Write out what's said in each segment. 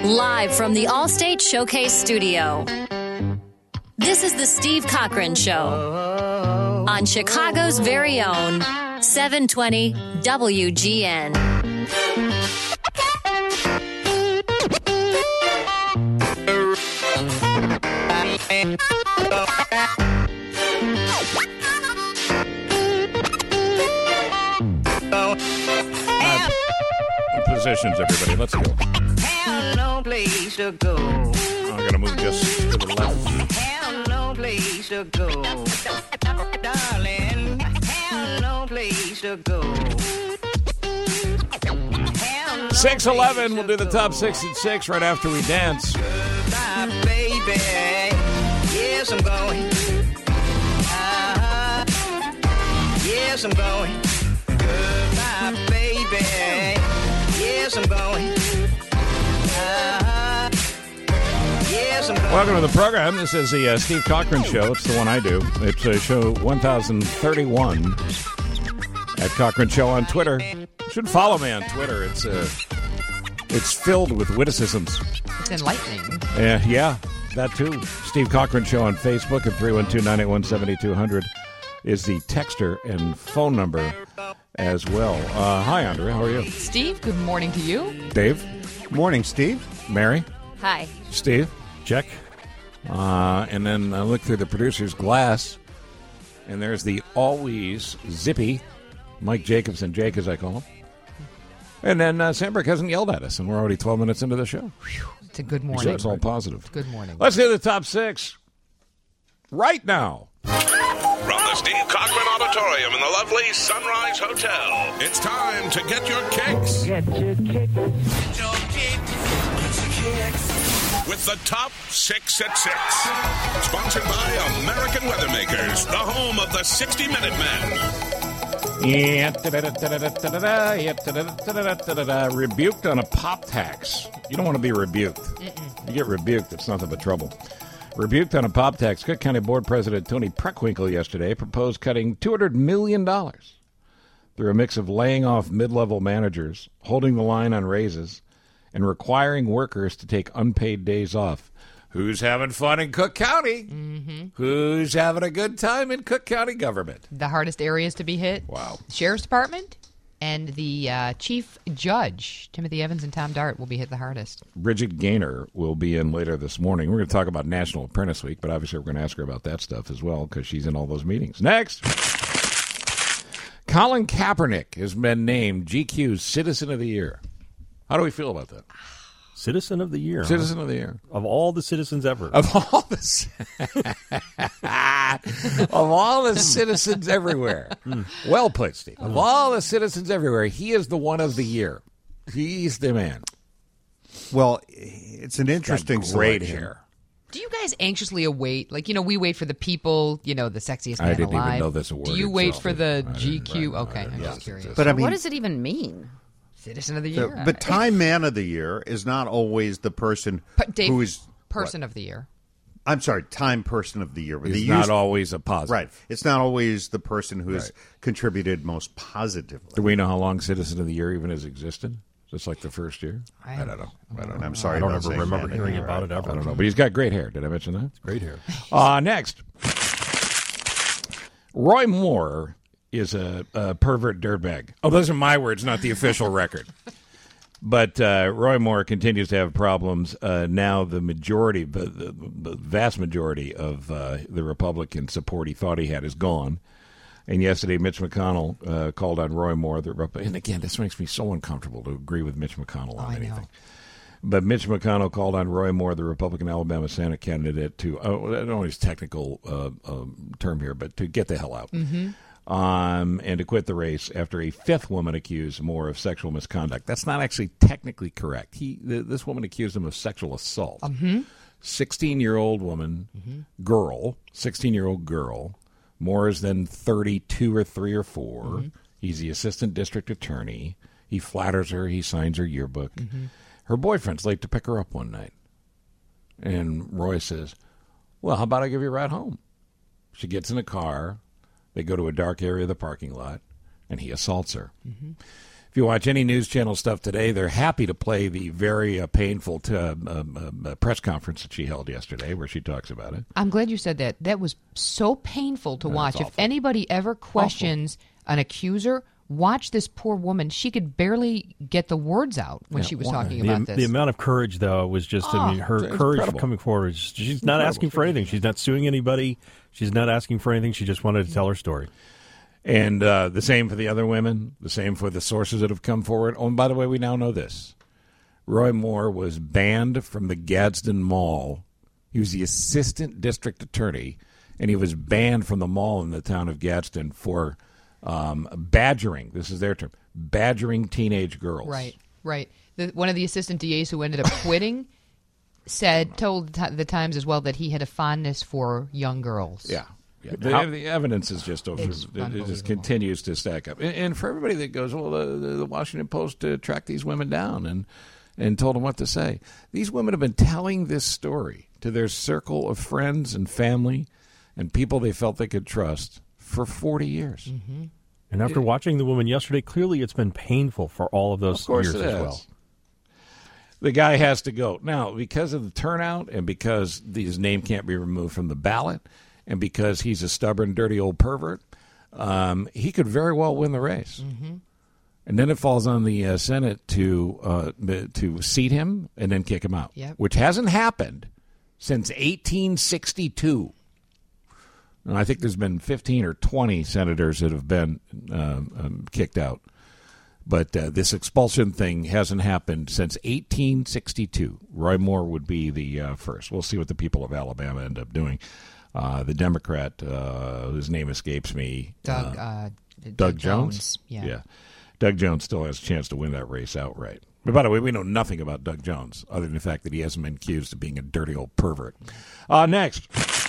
Live from the Allstate Showcase Studio. This is the Steve Cochran Show on Chicago's very own 720 WGN. Positions, everybody. Let's go. Have no place to go. I'm going to move just to the left. Have no place to go. Darling, have no place to go. 6:11. We'll do the top 6 at 6 right after we dance. Goodbye, baby. Yes, I'm going. Yes, I'm going. Goodbye, baby. Yes, I'm going. Yes, I'm going. Welcome to the program. This is the Steve Cochran Show. It's the one I do. It's show 1031 at Cochran Show on Twitter. You should follow me on Twitter. It's filled with witticisms. It's enlightening. Yeah, that too. Steve Cochran Show on Facebook at 312-981-7200 is the texter and phone number as well. Hi, Andrea. How are you? Steve, good morning to you. Dave? Morning, Steve. Mary? Hi. Steve? Check. And then I look through the producer's glass, and there's the always zippy Mike Jacobson, Jake as I call him. And then Sandberg hasn't yelled at us, and we're already 12 minutes into the show. It's a good morning. So it's all positive. Good morning. Let's do the top 6 right now. From the Steve Cochran Auditorium in the lovely Sunrise Hotel, it's time to get your kicks. Get your kick. Get your kicks. With the top 6 at 6. Sponsored by American Weathermakers, the home of the 60-Minute Men. Rebuked on a pop tax. You don't want to be rebuked. You get rebuked, it's nothing but trouble. Rebuked on a pop tax. Cook County Board President Tony Preckwinkle yesterday proposed cutting $200 million through a mix of laying off mid-level managers, holding the line on raises, and requiring workers to take unpaid days off. Who's having fun in Cook County? Mm-hmm. Who's having a good time in Cook County government? The hardest areas to be hit. Wow. Sheriff's Department and the Chief Judge, Timothy Evans and Tom Dart, will be hit the hardest. Bridget Gaynor will be in later this morning. We're going to talk about National Apprentice Week, but obviously we're going to ask her about that stuff as well because she's in all those meetings. Next. Colin Kaepernick has been named GQ's Citizen of the Year. How do we feel about that? Citizen of the Year. Citizen of the Year. Of all the citizens ever. Of all the citizens everywhere. Well put, Steve. Of all the citizens everywhere, he is the one of the year. He's the man. Well, it's an interesting great selection. hair. Do you guys anxiously await, we wait for the people, the sexiest man I didn't alive. even know this award Do you wait itself. for the I GQ? didn't- Okay, I'm yeah. just curious. But I mean, What does it even mean? Citizen of the Year. but Time Man of the Year is not always the person Dave, who is Person of the Year. I'm sorry, Time Person of the Year. But He's they not use- always a positive. right. It's not always the person who has contributed most positively. Do we know how long Citizen of the Year even has existed? Just like the first year? I don't know. And I'm sorry, I don't about ever saying remember that. hearing about it ever. I don't know. But he's got great hair. Did I mention that? Great hair. Next. Roy Moore is a pervert dirtbag. Oh, those are my words, not the official record. But Roy Moore continues to have problems. Now the majority, the vast majority of the Republican support he thought he had is gone. And yesterday, Mitch McConnell called on Roy Moore. And again, this makes me so uncomfortable to agree with Mitch McConnell on anything. Know. But Mitch McConnell called on Roy Moore, the Republican Alabama Senate candidate, to, I don't know his technical term here, but to get the hell out. Mm-hmm. And to quit the race after a fifth woman accused Moore of sexual misconduct. That's not actually technically correct. This woman accused him of sexual assault. 16-year-old woman, girl, 16-year-old girl. Moore is then 32 or 3 or 4. Mm-hmm. He's the assistant district attorney. He flatters her. He signs her yearbook. Mm-hmm. Her boyfriend's late to pick her up one night. And Roy says, well, how about I give you a ride home? She gets in a car. They go to a dark area of the parking lot, and he assaults her. Mm-hmm. If you watch any news channel stuff today, they're happy to play the very painful press conference that she held yesterday where she talks about it. I'm glad you said that. That was so painful to watch. If anybody ever questions an accuser, watch this poor woman. She could barely get the words out when she was talking about this. The amount of courage, though, was just, her courage for coming forward. She's not asking for anything. She's not suing anybody. She's not asking for anything. She just wanted to tell her story. And the same for the other women, the same for the sources that have come forward. Oh, and by the way, we now know this. Roy Moore was banned from the Gadsden Mall. He was the assistant district attorney, and he was banned from the mall in the town of Gadsden for badgering. This is their term. Badgering teenage girls. Right. One of the assistant DAs who ended up quitting told the Times as well that he had a fondness for young girls. Yeah. The evidence is just it just continues to stack up. And for everybody that goes, well, the Washington Post tracked these women down and told them what to say. These women have been telling this story to their circle of friends and family and people they felt they could trust for 40 years. Mm-hmm. And after watching the woman yesterday, clearly it's been painful for all of those years as well. The guy has to go. Now, because of the turnout and because his name can't be removed from the ballot, and because he's a stubborn, dirty old pervert, he could very well win the race. Mm-hmm. And then it falls on the Senate to seat him and then kick him out, which hasn't happened since 1862. And I think there's been 15 or 20 senators that have been kicked out. But this expulsion thing hasn't happened since 1862. Roy Moore would be the first. We'll see what the people of Alabama end up doing. The Democrat, whose name escapes me, Doug Jones. Yeah. Doug Jones still has a chance to win that race outright. But by the way, we know nothing about Doug Jones other than the fact that he hasn't been accused of being a dirty old pervert. Next.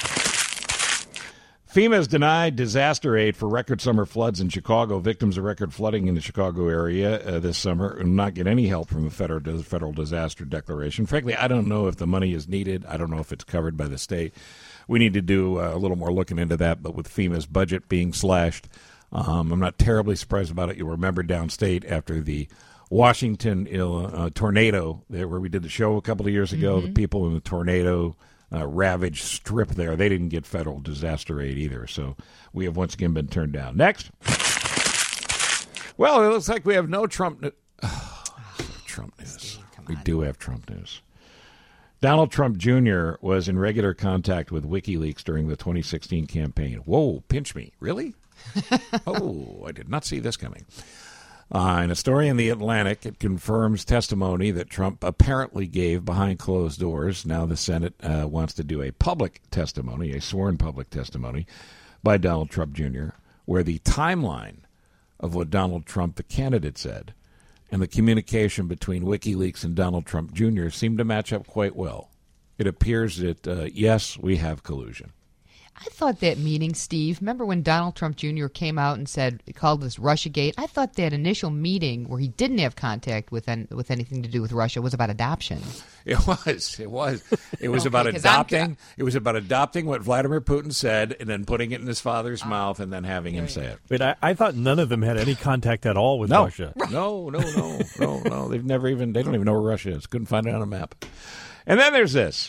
FEMA has denied disaster aid for record summer floods in Chicago. Victims of record flooding in the Chicago area this summer will not get any help from the federal disaster declaration. Frankly, I don't know if the money is needed. I don't know if it's covered by the state. We need to do a little more looking into that, but with FEMA's budget being slashed, I'm not terribly surprised about it. You'll remember downstate after the Washington tornado there where we did the show a couple of years ago, the people in the tornado ravaged strip there, they didn't get federal disaster aid either. So we have once again been turned down. Next. Well, it looks like we have no Trump news. Trump news. We do have Trump news. Donald Trump Jr. was in regular contact with WikiLeaks during the 2016 campaign. Whoa, pinch me. Really? Oh, I did not see this coming. In a story in The Atlantic, it confirms testimony that Trump apparently gave behind closed doors. Now the Senate wants to do a public testimony, a sworn public testimony by Donald Trump Jr., where the timeline of what Donald Trump, the candidate, said and the communication between WikiLeaks and Donald Trump Jr. seem to match up quite well. It appears that, yes, we have collusion. I thought that meeting, Steve, remember when Donald Trump Jr. came out and called this Russiagate? I thought that initial meeting where he didn't have contact with anything to do with Russia was about adoption. It was. It was about adopting. It was about adopting what Vladimir Putin said and then putting it in his father's mouth and then having him say it. But I thought none of them had any contact at all with Russia. No. They've never even. They don't even know where Russia is. Couldn't find it on a map. And then there's this.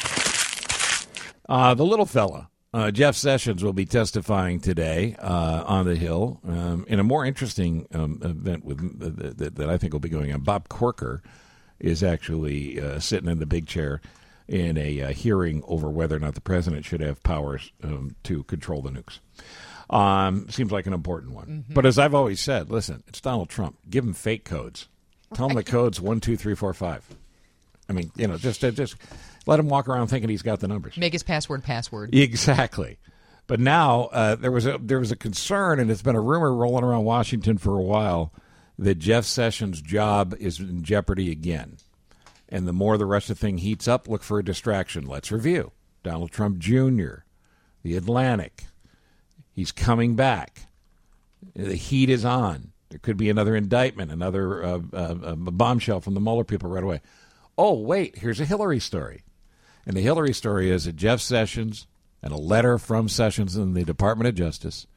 The little fella. Jeff Sessions will be testifying today on the Hill in a more interesting event that I think will be going on. Bob Corker is actually sitting in the big chair in a hearing over whether or not the president should have powers to control the nukes. Seems like an important one. Mm-hmm. But as I've always said, listen, it's Donald Trump. Give him fake codes. Tell him the code's 1, 2, 3, 4, 5. I mean, just let him walk around thinking he's got the numbers. Make his password. Exactly. But now there was a concern, and it's been a rumor rolling around Washington for a while, that Jeff Sessions' job is in jeopardy again. And the more the Russia thing heats up, look for a distraction. Let's review. Donald Trump Jr., The Atlantic. He's coming back. The heat is on. There could be another indictment, another bombshell from the Mueller people right away. Oh, wait, here's a Hillary story. And the Hillary story is that Jeff Sessions and a letter from Sessions in the Department of Justice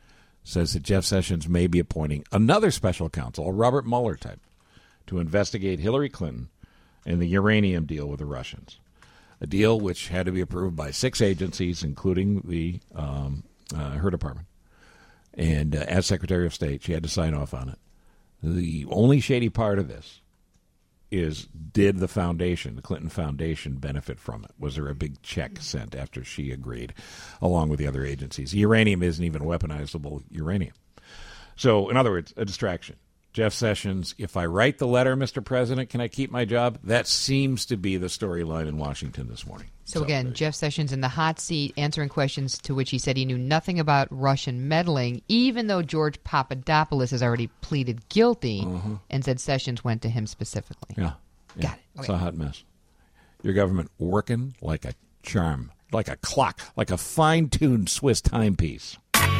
says that Jeff Sessions may be appointing another special counsel, a Robert Mueller type, to investigate Hillary Clinton and the uranium deal with the Russians, a deal which had to be approved by 6 agencies, including her department. And as Secretary of State, she had to sign off on it. The only shady part of this is, did the Clinton Foundation, benefit from it? Was there a big check sent after she agreed, along with the other agencies? Uranium isn't even weaponizable uranium. So, in other words, a distraction. Jeff Sessions, if I write the letter, Mr. President, can I keep my job? That seems to be the storyline in Washington this morning. So again, Jeff Sessions in the hot seat answering questions to which he said he knew nothing about Russian meddling, even though George Papadopoulos has already pleaded guilty and said Sessions went to him specifically. Yeah. Got it. It's a hot mess. Your government working like a charm, like a clock, like a fine-tuned Swiss timepiece.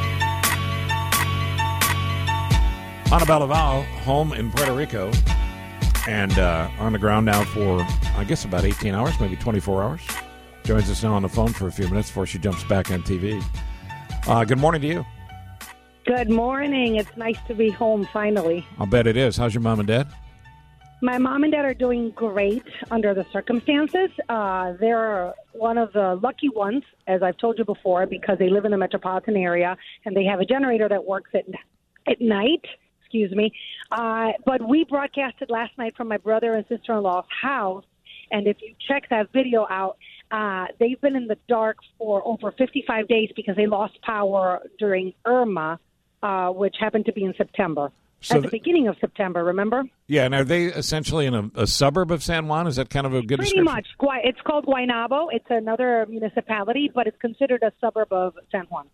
Ana Belaval, home in Puerto Rico, and on the ground now for, I guess, about 18 hours, maybe 24 hours. Joins us now on the phone for a few minutes before she jumps back on TV. Good morning to you. Good morning. It's nice to be home finally. I'll bet it is. How's your mom and dad? My mom and dad are doing great under the circumstances. They're one of the lucky ones, as I've told you before, because they live in the metropolitan area and they have a generator that works at night. Excuse me. But we broadcasted last night from my brother and sister-in-law's house, and if you check that video out, they've been in the dark for over 55 days because they lost power during Irma, which happened to be in September. So at the beginning of September, remember? Yeah, and are they essentially in a suburb of San Juan? Is that kind of a good description? Pretty much. It's called Guaynabo. It's another municipality, but it's considered a suburb of San Juan.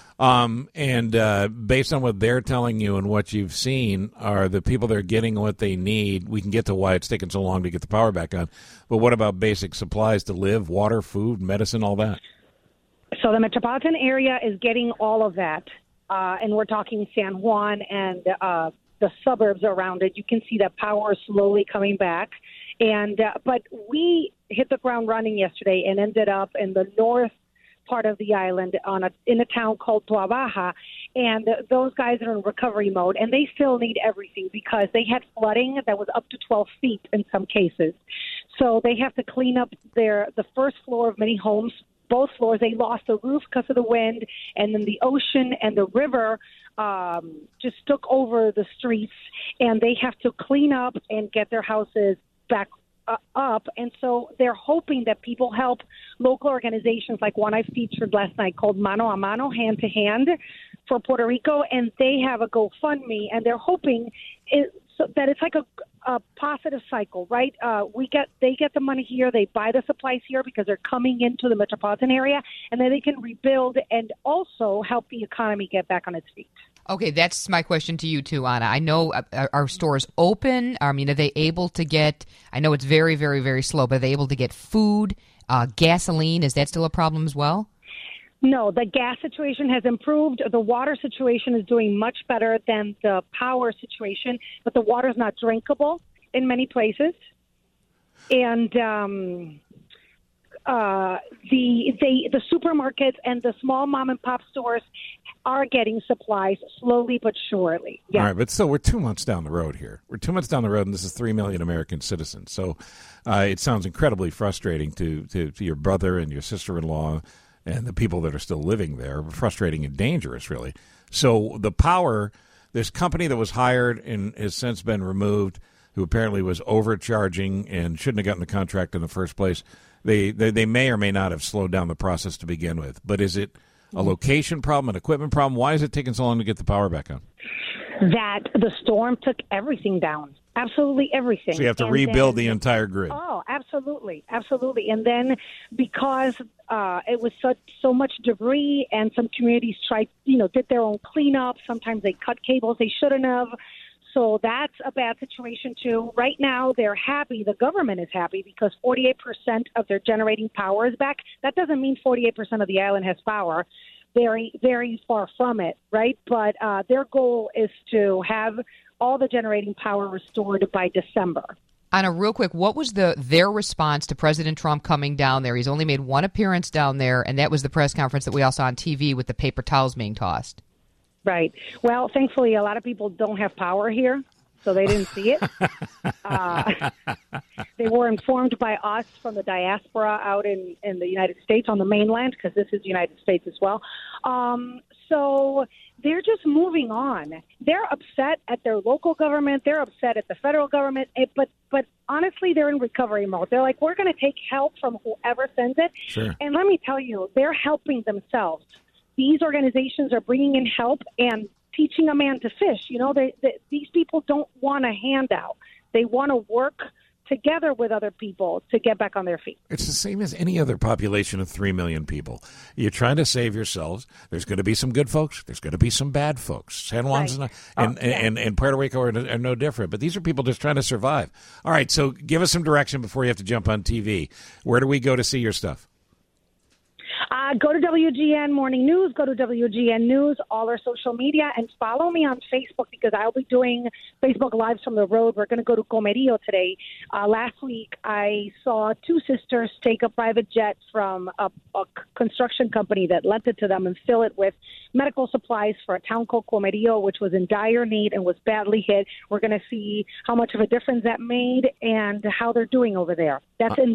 And based on what they're telling you and what you've seen, are the people that are getting what they need? We can get to why it's taking so long to get the power back on, but what about basic supplies to live, water, food, medicine, all that? So the metropolitan area is getting all of that, and we're talking San Juan and the suburbs around it. You can see that power is slowly coming back. And but we hit the ground running yesterday and ended up in the north part of the island in a town called Tua Baja, and those guys are in recovery mode, and they still need everything because they had flooding that was up to 12 feet in some cases. So they have to clean up the first floor of many homes. Both floors, they lost the roof because of the wind, and then the ocean and the river just took over the streets, and they have to clean up and get their houses back up. And so they're hoping that people help local organizations like one I featured last night called Mano a Mano, Hand to Hand, for Puerto Rico, and they have a GoFundMe, and they're hoping that it's like a positive cycle, right? They get the money here, they buy the supplies here because they're coming into the metropolitan area, and then they can rebuild and also help the economy get back on its feet. Okay, that's my question to you too, Ana. I know our stores open. I mean, are they able to get, I know it's very, very, very slow, but are they able to get food, gasoline? Is that still a problem as well? No, the gas situation has improved. The water situation is doing much better than the power situation, but the water is not drinkable in many places. And the supermarkets and the small mom and pop stores are getting supplies slowly but surely. Yeah. All right, but still, we're 2 months down the road here. We're 2 months down the road, and this is 3 million American citizens. So it sounds incredibly frustrating to your brother and your sister-in-law and the people that are still living there. Frustrating and dangerous, really. So the power, this company that was hired and has since been removed, who apparently was overcharging and shouldn't have gotten the contract in the first place, they may or may not have slowed down the process to begin with. But is it a location problem, an equipment problem? Why is it taking so long to get the power back on? That the storm took everything down. Absolutely everything. So you have to rebuild the entire grid. Oh, absolutely. Absolutely. And then because it was so much debris and some communities did their own cleanup. Sometimes they cut cables they shouldn't have. So that's a bad situation, too. Right now, they're happy. The government is happy because 48% of their generating power is back. That doesn't mean 48% of the island has power. Very, very far from it, right? But their goal is to have all the generating power restored by December. Ana, real quick, what was their response to President Trump coming down there? He's only made one appearance down there, and that was the press conference that we all saw on TV with the paper towels being tossed. Right. Well, thankfully, a lot of people don't have power here, so they didn't see it. They were informed by us from the diaspora out in the United States on the mainland, because this is the United States as well. So they're just moving on. They're upset at their local government. They're upset at the federal government. But honestly, they're in recovery mode. They're like, we're going to take help from whoever sends it. Sure. And let me tell you, they're helping themselves. These organizations are bringing in help and teaching a man to fish. You know, these people don't want a handout. They want to work together with other people to get back on their feet. It's the same as any other population of 3 million people. You're trying to save yourselves. There's going to be some good folks. There's going to be some bad folks. San Juan's and Puerto Rico are no different. But these are people just trying to survive. All right, so give us some direction before you have to jump on TV. Where do we go to see your stuff? Go to WGN Morning News, go to WGN News, all our social media, and follow me on Facebook, because I'll be doing Facebook Lives from the road. We're going to go to Comerío today. Last week, I saw two sisters take a private jet from a construction company that lent it to them and fill it with medical supplies for a town called Comerío, which was in dire need and was badly hit. We're going to see how much of a difference that made and how they're doing over there. That's in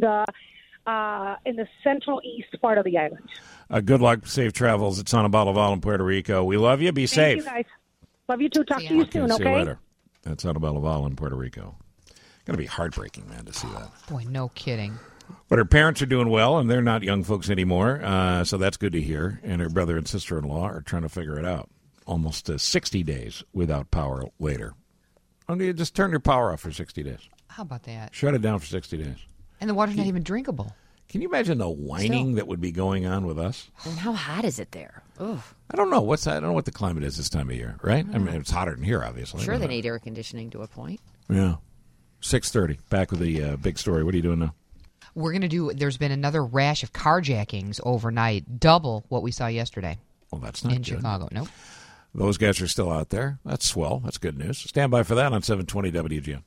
the central east part of the island. Good luck, safe travels. It's Ana Balaval in Puerto Rico. We love you. Be safe. Thank you, guys. Love you too. Talk to you soon, See okay? you later. That's Ana Balaval in Puerto Rico. Going to be heartbreaking, man, to see that. Boy, no kidding. But her parents are doing well, and they're not young folks anymore, so that's good to hear. And her brother and sister-in-law are trying to figure it out. Almost 60 days without power later. You just turn your power off for 60 days. How about that? Shut it down for 60 days. And the water's not even drinkable. Can you imagine the whining that would be going on with us? And how hot is it there? Ooh. I don't know. I don't know what the climate is this time of year, right? I mean, it's hotter than here, obviously. Sure, they need air conditioning to a point. Yeah. 6:30. Back with the big story. What are you doing now? We're going to do, there's been another rash of carjackings overnight, double what we saw yesterday. Well, that's not in good. Chicago. Nope. Those guys are still out there. That's swell. That's good news. Stand by for that on 720 WGN.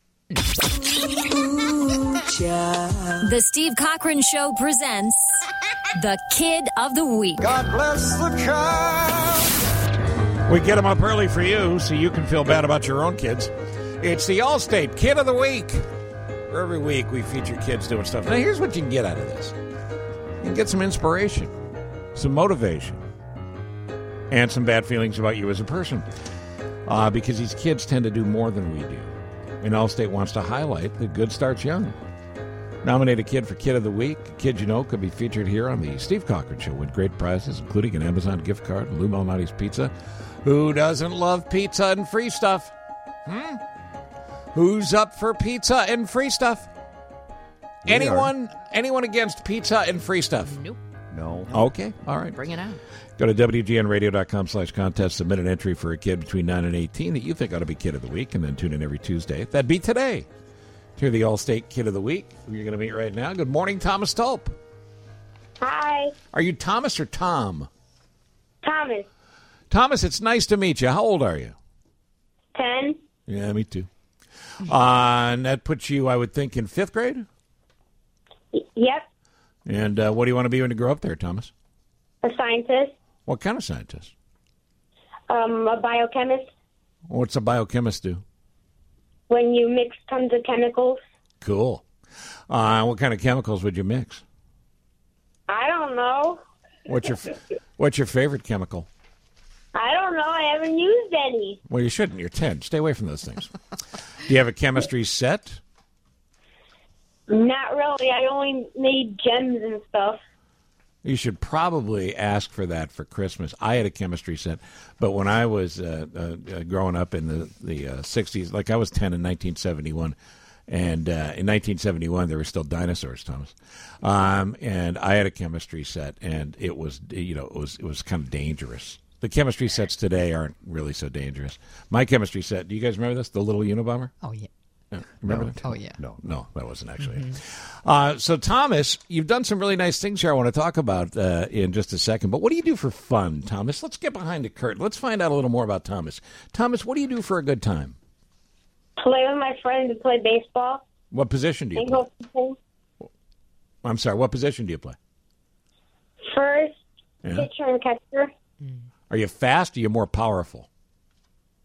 The Steve Cochran Show presents the Kid of the Week. God bless the child. We get them up early for you so you can feel bad about your own kids. It's the Allstate Kid of the Week. Every week we feature kids doing stuff. Now here's what you can get out of this. You can get some inspiration, some motivation, and some bad feelings about you as a person. Because these kids tend to do more than we do. And Allstate wants to highlight that good starts young. Nominate a kid for Kid of the Week. A kid you know could be featured here on the Steve Cochran Show. Win great prizes, including an Amazon gift card and Lou Malnati's Pizza. Who doesn't love pizza and free stuff? Who's up for pizza and free stuff? Anyone against pizza and free stuff? Nope. No. Okay, all right. Bring it on. Go to WGNradio.com/contest. Submit an entry for a kid between 9 and 18 that you think ought to be Kid of the Week, and then tune in every Tuesday. That'd be today. To hear the Allstate Kid of the Week, who you're going to meet right now. Good morning, Thomas Tulp. Hi. Are you Thomas or Tom? Thomas. Thomas, it's nice to meet you. How old are you? 10. Yeah, me too. And that puts you, I would think, in 5th grade? Yep. And what do you want to be when you grow up there, Thomas? A scientist. What kind of scientist? A biochemist. What's a biochemist do? When you mix tons of chemicals. Cool. What kind of chemicals would you mix? I don't know. What's your favorite chemical? I don't know. I haven't used any. Well, you shouldn't. You're 10. Stay away from those things. Do you have a chemistry set? Not really. I only made gems and stuff. You should probably ask for that for Christmas. I had a chemistry set, but when I was growing up in the 60s, like I was 10 in 1971, and in 1971 there were still dinosaurs, Thomas. And I had a chemistry set, and it was it was kind of dangerous. The chemistry sets today aren't really so dangerous. My chemistry set, do you guys remember this? The little Unabomber? Oh, yeah. Remember that? Oh, yeah. No, that wasn't actually it. So, Thomas, you've done some really nice things here I want to talk about in just a second. But what do you do for fun, Thomas? Let's get behind the curtain. Let's find out a little more about Thomas. Thomas, what do you do for a good time? Play with my friends and play baseball. What position do you play? I'm sorry, what position do you play? First, pitcher and catcher. Are you fast or are you more powerful?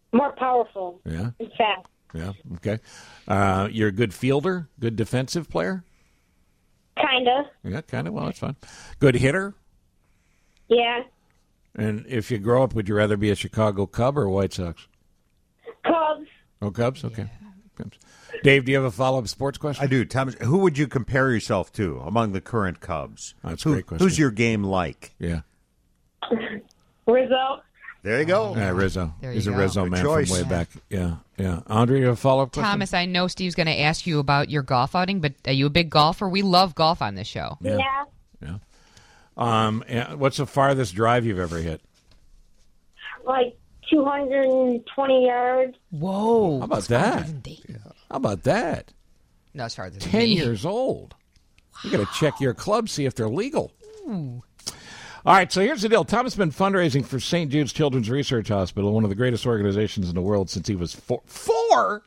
More powerful. Yeah. And fast. Yeah. Okay. You're a good fielder, good defensive player. Kinda. Yeah, kind of. Well, that's fine. Good hitter. Yeah. And if you grow up, would you rather be a Chicago Cub or a White Sox? Cubs. Oh, Cubs. Okay. Cubs. Dave, do you have a follow-up sports question? I do. Thomas, who would you compare yourself to among the current Cubs? That's a great question. Who's your game like? Yeah. Rizzo. There you go. Yeah, Rizzo. There He's you a go. Rizzo Good man choice. from way back. Yeah, yeah. Andre, you have a follow-up question? Thomas, I know Steve's going to ask you about your golf outing, but are you a big golfer? We love golf on this show. Yeah. Yeah. Yeah. What's the farthest drive you've ever hit? Like 220 yards. Whoa. How about that? How about that? No, it's farther than 10 me. years old. You got to check your clubs, see if they're legal. Ooh. All right, so here's the deal. Tom has been fundraising for St. Jude's Children's Research Hospital, one of the greatest organizations in the world, since he was four.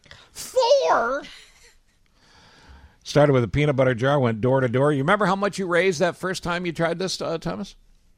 Started with a peanut butter jar, went door to door. You remember how much you raised that first time you tried this, Thomas?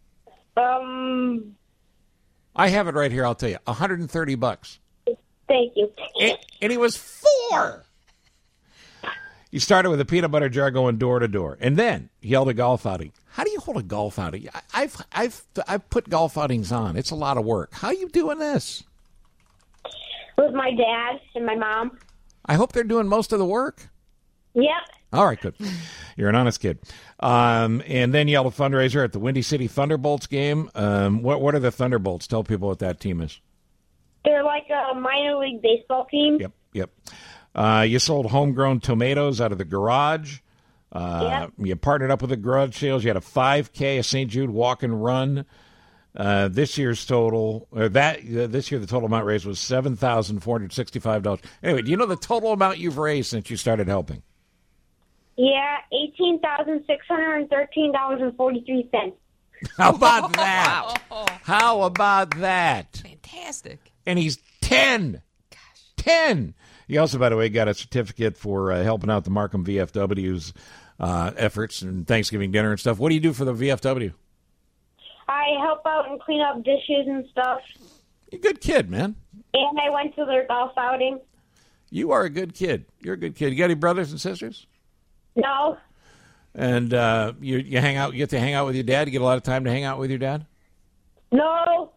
I have it right here. I'll tell you, $130. Thank you. And he was 4. He started with a peanut butter jar going door to door, and then he held a golf outing. How do you hold a golf outing? I've put golf outings on. It's a lot of work. How are you doing this? With my dad and my mom. I hope they're doing most of the work. Yep. All right, good. You're an honest kid. And then you held a fundraiser at the Windy City Thunderbolts game. What are the Thunderbolts? Tell people what that team is. They're like a minor league baseball team. Yep. You sold homegrown tomatoes out of the garage. Yep. You partnered up with the garage sales. You had a 5K, a St. Jude walk and run. This year the total amount raised was $7,465. Anyway, do you know the total amount you've raised since you started helping? Yeah, $18,613.43. How about that? How about that? Fantastic. And he's 10. Gosh. 10. He also, by the way, got a certificate for helping out the Markham VFW's efforts and Thanksgiving dinner and stuff. What do you do for the VFW? I help out and clean up dishes and stuff. You're a good kid, man. And I went to their golf outing. You are a good kid. You're a good kid. You got any brothers and sisters? No. And you hang out. You get to hang out with your dad. You get a lot of time to hang out with your dad. No.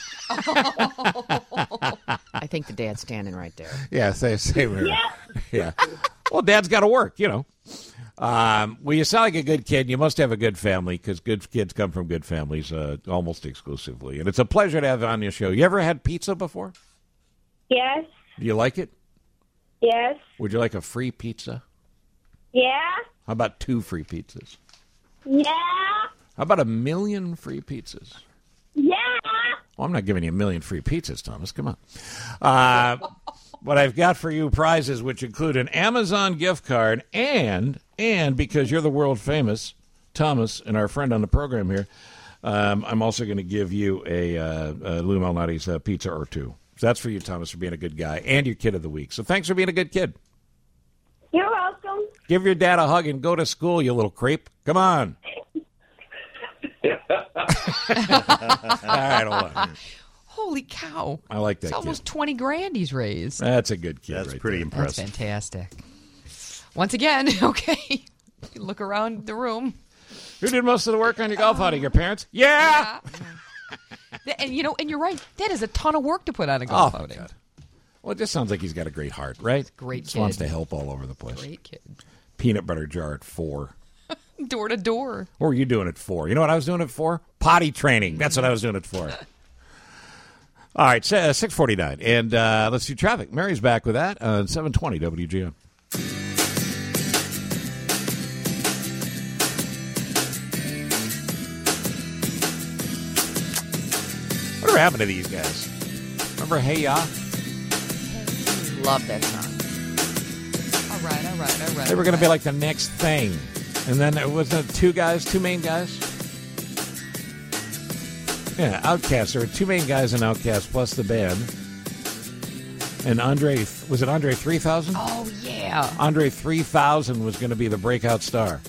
I think the dad's standing right there. Yeah, same here. Yeah. Yeah. Well, Dad's got to work, you know. Well, you sound like a good kid. You must have a good family because good kids come from good families almost exclusively. And it's a pleasure to have you on your show. You ever had pizza before? Yes. Do you like it? Yes. Would you like a free pizza? Yeah. How about 2 free pizzas? Yeah. How about 1 million free pizzas? Yeah. Well, I'm not giving you 1 million free pizzas, Thomas. Come on. What I've got for you prizes, which include an Amazon gift card and because you're the world famous Thomas and our friend on the program here, I'm also going to give you a Lou Malnati's pizza or 2. So that's for you, Thomas, for being a good guy and your kid of the week. So thanks for being a good kid. You're welcome. Give your dad a hug and go to school, you little creep. Come on. All right, hold on. Holy cow. I like that It's almost kid. 20 grand he's raised. That's a good kid. That's right pretty there. impressive. That's fantastic. Once again, okay. You look around the room. Who did most of the work on your golf outing? Your parents? Yeah. And you know, and you're right. That is a ton of work to put on a golf Oh, outing. God. Well, it just sounds like he's got a great heart, right? Great Just kid. wants to help all over the place. Great kid. Peanut butter jar at 4. Door to door. What were you doing it for? You know what I was doing it for? Potty training. That's what I was doing it for. All right, 6:49. And let's do traffic. Mary's back with that on 720 WGN. Whatever happened to these guys? Remember Hey Ya? Love that song. All right. They were going to be like the next thing. And then it wasn't 2 main guys? Yeah, Outkast. There were 2 main guys in Outkast plus the band. And was it Andre 3000? Oh, yeah. Andre 3000 was going to be the breakout star.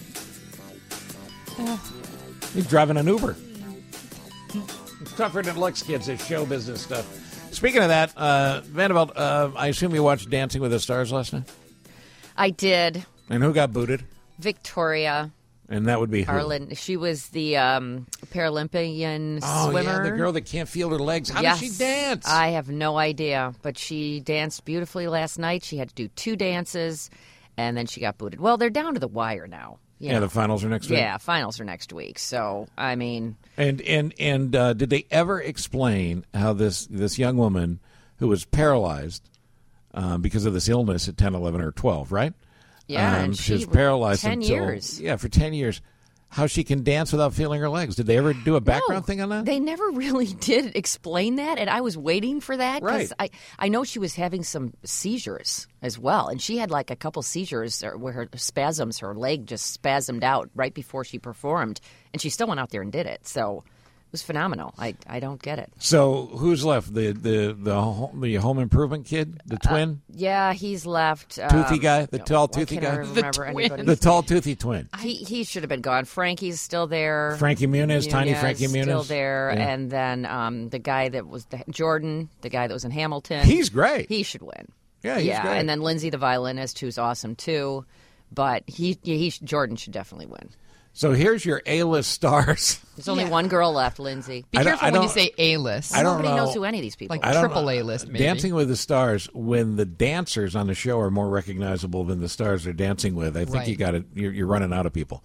He's driving an Uber. It's tougher than it looks, kids, this show business stuff. Speaking of that, Vanderbilt, I assume you watched Dancing with the Stars last night? I did. And who got booted? Victoria. And that would be who? Arlen. She was the Paralympian swimmer. Yeah, the girl that can't feel her legs. How does she dance? I have no idea, but she danced beautifully last night. She had to do 2 dances, and then she got booted. Well, they're down to the wire now. Yeah, the finals are next week. Yeah, finals are next week. So, I mean... And did they ever explain how this young woman who was paralyzed because of this illness at 10, 11, or 12, right? Yeah, and she was paralyzed 10 until, years. Yeah, for 10 years. How she can dance without feeling her legs. Did they ever do a background thing on that? They never really did explain that, and I was waiting for that because I know she was having some seizures as well, and she had like a couple seizures where her leg just spasmed out right before she performed, and she still went out there and did it. So it was phenomenal. I don't get it. So who's left? The home improvement kid, the twin? Yeah, he's left. Toothy guy, the tall toothy guy. The tall toothy twin. He should have been gone. Frankie's still there. Frankie Muniz, tiny Frankie Muniz, still there. Yeah. And then the guy that was Jordan, the guy that was in Hamilton. He's great. He should win. Yeah, he's great. And then Lindsay, the violinist, who's awesome too. But Jordan should definitely win. So here's your A-list stars. There's only one girl left, Lindsay. Be careful when you say A-list. Nobody knows who any of these people are. Like triple A-list, maybe. Dancing with the Stars, when the dancers on the show are more recognizable than the stars they're dancing with, I think you're running out of people.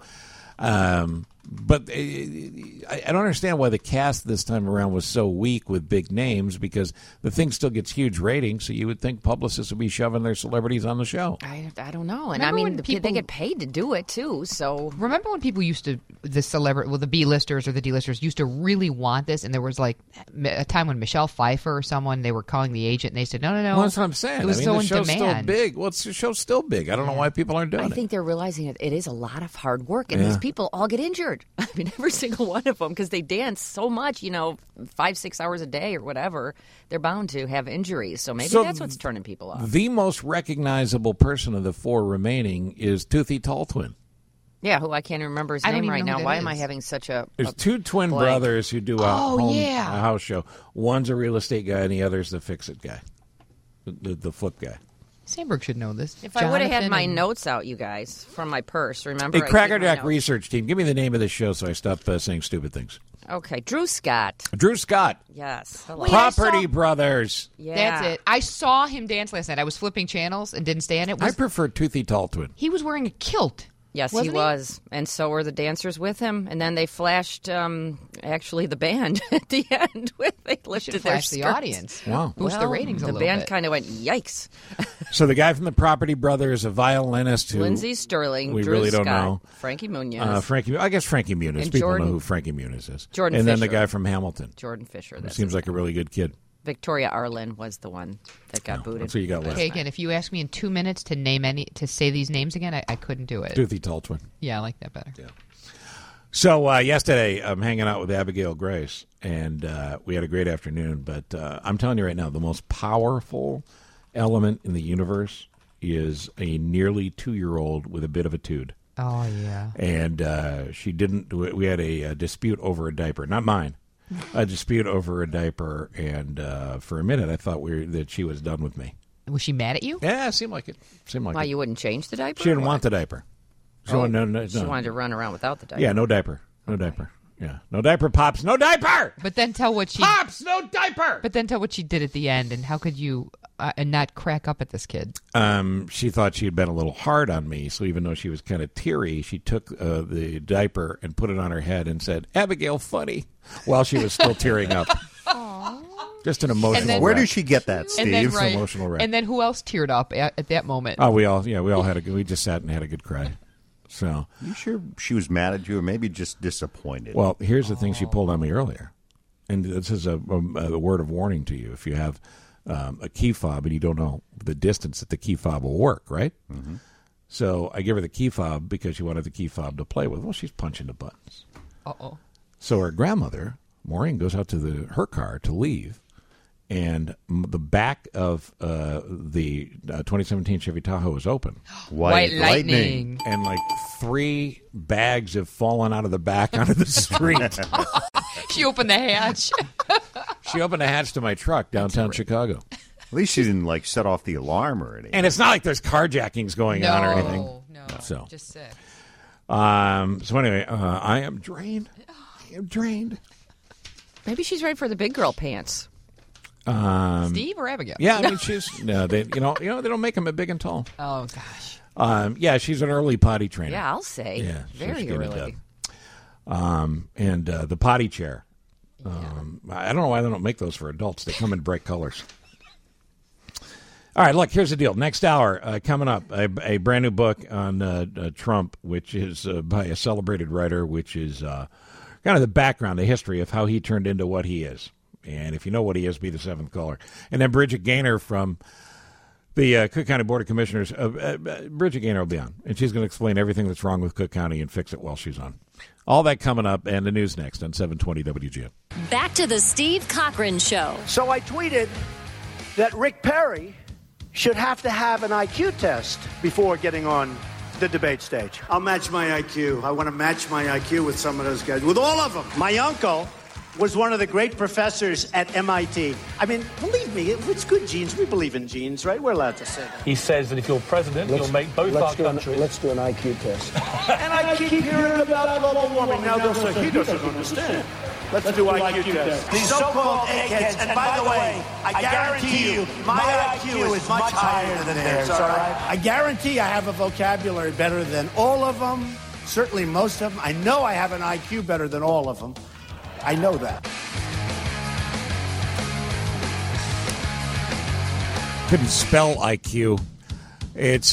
But I don't understand why the cast this time around was so weak with big names, because the thing still gets huge ratings, so you would think publicists would be shoving their celebrities on the show. I don't know. And I mean, they get paid to do it, too. So remember when people used to, the B-listers or the D-listers used to really want this, and there was like a time when Michelle Pfeiffer or someone, they were calling the agent, and they said, no. Well, that's what I'm saying. It was so the in show's demand. Still big. Well, the show's still big. I don't know why people aren't doing it. I think they're realizing it is a lot of hard work, and these people all get injured. I mean, every single one of them, because they dance so much, 5-6 hours a day or whatever, they're bound to have injuries. So maybe that's what's turning people off. The most recognizable person of the 4 remaining is Toothy Tall Twin. Yeah, who I can't remember his name right now. Why am I having such a There's 2 twin blank? brothers who do a house show. One's a real estate guy, and the other's the fix-it guy, the flip guy. Sandberg should know this. If I would have had my notes out, you guys, from my purse, remember? Hey, Crackerjack Research Team, give me the name of the show so I stop saying stupid things. Okay, Drew Scott. Drew Scott. Yes. Property Brothers. Yeah. That's it. I saw him dance last night. I was flipping channels and didn't stay on it. I prefer Toothy Tall Twin. He was wearing a kilt. Yes, he was. And so were the dancers with him. And then they flashed, actually, the band at the end. They lifted their skirts. The audience. Wow. Boost the ratings a little bit. The band kind of went, yikes. So the guy from the Property Brothers, a violinist who... Lindsay Sterling, we Drew really Scott, don't know. Frankie Muniz. I guess Frankie Muniz. And People Jordan, know who Frankie Muniz is. Jordan and Fisher. then the guy from Hamilton. Jordan Fisher. That seems like a really good kid. Victoria Arlen was the one that got booted. That's what you got left. Okay, again, if you ask me in 2 minutes to say these names again, I couldn't do it. Toothy Tall Twin. Yeah, I like that better. Yeah. So yesterday, I'm hanging out with Abigail Grace, and we had a great afternoon. But I'm telling you right now, the most powerful element in the universe is a nearly 2-year-old with a bit of a tood. Oh, yeah. And she didn't. We had a dispute over a diaper. Not mine. A dispute over a diaper, and for a minute I thought that she was done with me. Was she mad at you? Yeah, it seemed like it. Why, you wouldn't change the diaper? She didn't want the diaper. She wanted to run around without the diaper. Yeah, no diaper. No diaper. Yeah, no diaper, Pops. No diaper! But then tell what she... Pops, no diaper! But then tell what she did at the end, and how could you not crack up at this kid? She thought she had been a little hard on me, so even though she was kind of teary, she took the diaper and put it on her head and said, "Abigail, funny," while she was still tearing up. Just an emotional wreck. Where did she get that, Steve? And then, Emotional wreck. And then who else teared up at that moment? Oh, we all had we just sat and had a good cry. So, you sure she was mad at you, or maybe just disappointed? Well, here's the thing she pulled on me earlier, and this is a word of warning to you. If you have a key fob and you don't know the distance that the key fob will work, right? Mm-hmm. So I give her the key fob because she wanted the key fob to play with. Well, she's punching the buttons. Uh-oh. So her grandmother, Maureen, goes out to her car to leave, and the back of the 2017 Chevy Tahoe is open. White lightning. And like 3 bags have fallen out of the back onto the street. She opened the hatch. She opened a hatch to my truck downtown Chicago. At least she didn't set off the alarm or anything. And it's not like there's carjackings going on or anything. No, so just sick. So anyway, I am drained. Maybe she's ready for the big girl pants. Steve or Abigail? Yeah, I mean she's they don't make them big and tall. Oh gosh. Yeah, she's an early potty trainer. Yeah, I'll say. Yeah, very early. And the potty chair. I don't know why they don't make those for adults. They come in bright colors. All right, look, here's the deal. Next hour, coming up, a brand new book on Trump, which is by a celebrated writer, which is kind of the background, the history of how he turned into what he is. And if you know what he is, be the seventh caller. And then Bridget Gaynor from the Cook County Board of Commissioners. Bridget Gaynor will be on, and she's going to explain everything that's wrong with Cook County and fix it while she's on. All that coming up, and the news next on 720 WGN. Back to the Steve Cochran Show. So I tweeted that Rick Perry should have to have an IQ test before getting on the debate stage. I'll match my IQ. I want to match my IQ with some of those guys, with all of them. My uncle was one of the great professors at MIT. I mean, believe me, it's good genes. We believe in genes, right? We're allowed to say that. He says that if you're president, you'll make both our countries... Let's do an IQ test. And I keep hearing about global warming. Now they'll say, he doesn't understand. Let's do IQ tests. These so-called eggheads, and by the way, I guarantee you, my IQ is much higher than theirs, all right? I guarantee I have a vocabulary better than all of them, certainly most of them. I know I have an IQ better than all of them. I know that. Couldn't spell IQ. It's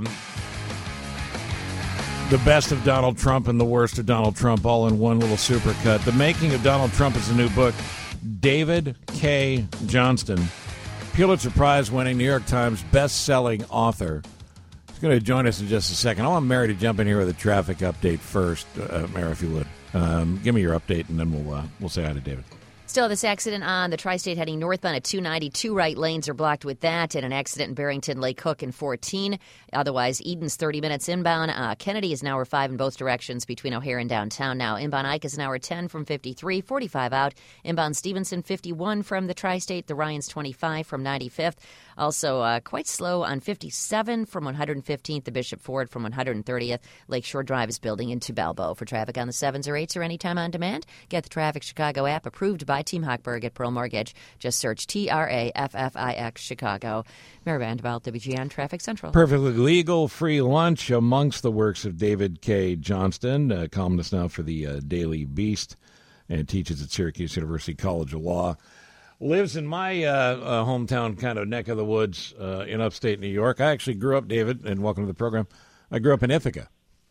the best of Donald Trump and the worst of Donald Trump all in one little supercut. The Making of Donald Trump is a new book. David K. Johnston, Pulitzer Prize winning New York Times best-selling author. He's going to join us in just a second. I want Mary to jump in here with a traffic update first. Mary, if you would. Give me your update, and then we'll say hi to David. Still, this accident on the Tri-State heading northbound at 292 right lanes are blocked with that, and an accident in Barrington, Lake Cook in 14. Otherwise, Eden's 30 minutes inbound. Kennedy is an hour 5 in both directions between O'Hare and downtown now. Inbound Ike is an hour 10 from 53, 45 out. Inbound Stevenson, 51 from the Tri-State. The Ryans, 25 from 95th. Also, quite slow on 57 from 115th, the Bishop Ford from 130th. Lakeshore Drive is building into Balboa. For traffic on the 7s or 8s or anytime on demand, get the Traffic Chicago app approved by Team Hochberg at Pearl Mortgage. Just search TRAFFIX Chicago. Mary Vanderbilt, WGN Traffic Central. Perfectly legal, free lunch amongst the works of David K. Johnston, columnist now for the Daily Beast, and teaches at Syracuse University College of Law. Lives in my hometown kind of neck of the woods in upstate New York. I actually grew up, David, and welcome to the program. I grew up in Ithaca.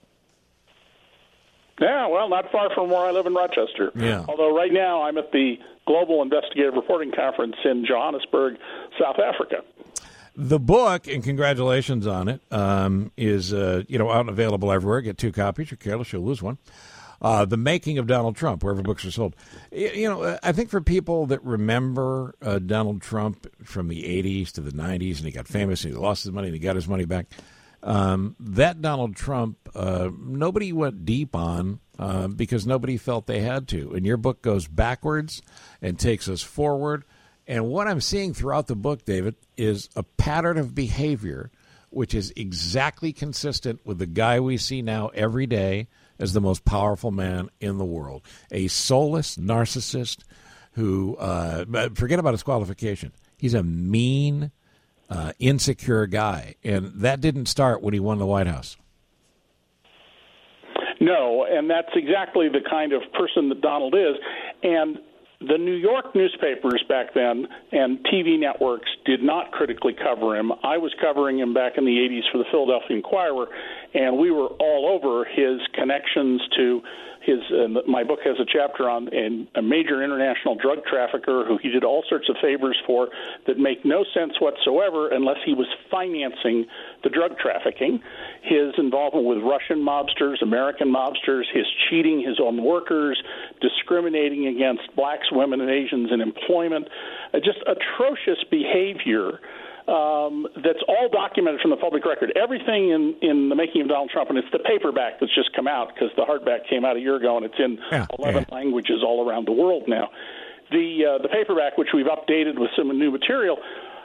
Yeah, well, not far from where I live in Rochester. Yeah. Although right now I'm at the Global Investigative Reporting Conference in Johannesburg, South Africa. The book, and congratulations on it, is out and available everywhere. Get 2 copies. You're careless, you'll lose one. The Making of Donald Trump, wherever books are sold. I think for people that remember Donald Trump from the 80s to the 90s, and he got famous, and he lost his money, and he got his money back, that Donald Trump, nobody went deep on because nobody felt they had to. And your book goes backwards and takes us forward. And what I'm seeing throughout the book, David, is a pattern of behavior which is exactly consistent with the guy we see now every day as the most powerful man in the world. A soulless narcissist who, forget about his qualification, he's a mean, insecure guy. And that didn't start when he won the White House. No, and that's exactly the kind of person that Donald is. And the New York newspapers back then and TV networks did not critically cover him. I was covering him back in the 80s for the Philadelphia Inquirer, and we were all over his connections to his my book has a chapter on a major international drug trafficker who he did all sorts of favors for that make no sense whatsoever unless he was financing the drug trafficking. His involvement with Russian mobsters, American mobsters, his cheating his own workers, discriminating against blacks, women, and Asians in employment, just atrocious behavior. That's all documented from the public record. Everything in the Making of Donald Trump, and it's the paperback that's just come out because the hardback came out a year ago, and it's in 11 languages all around the world now. the paperback, which we've updated with some new material,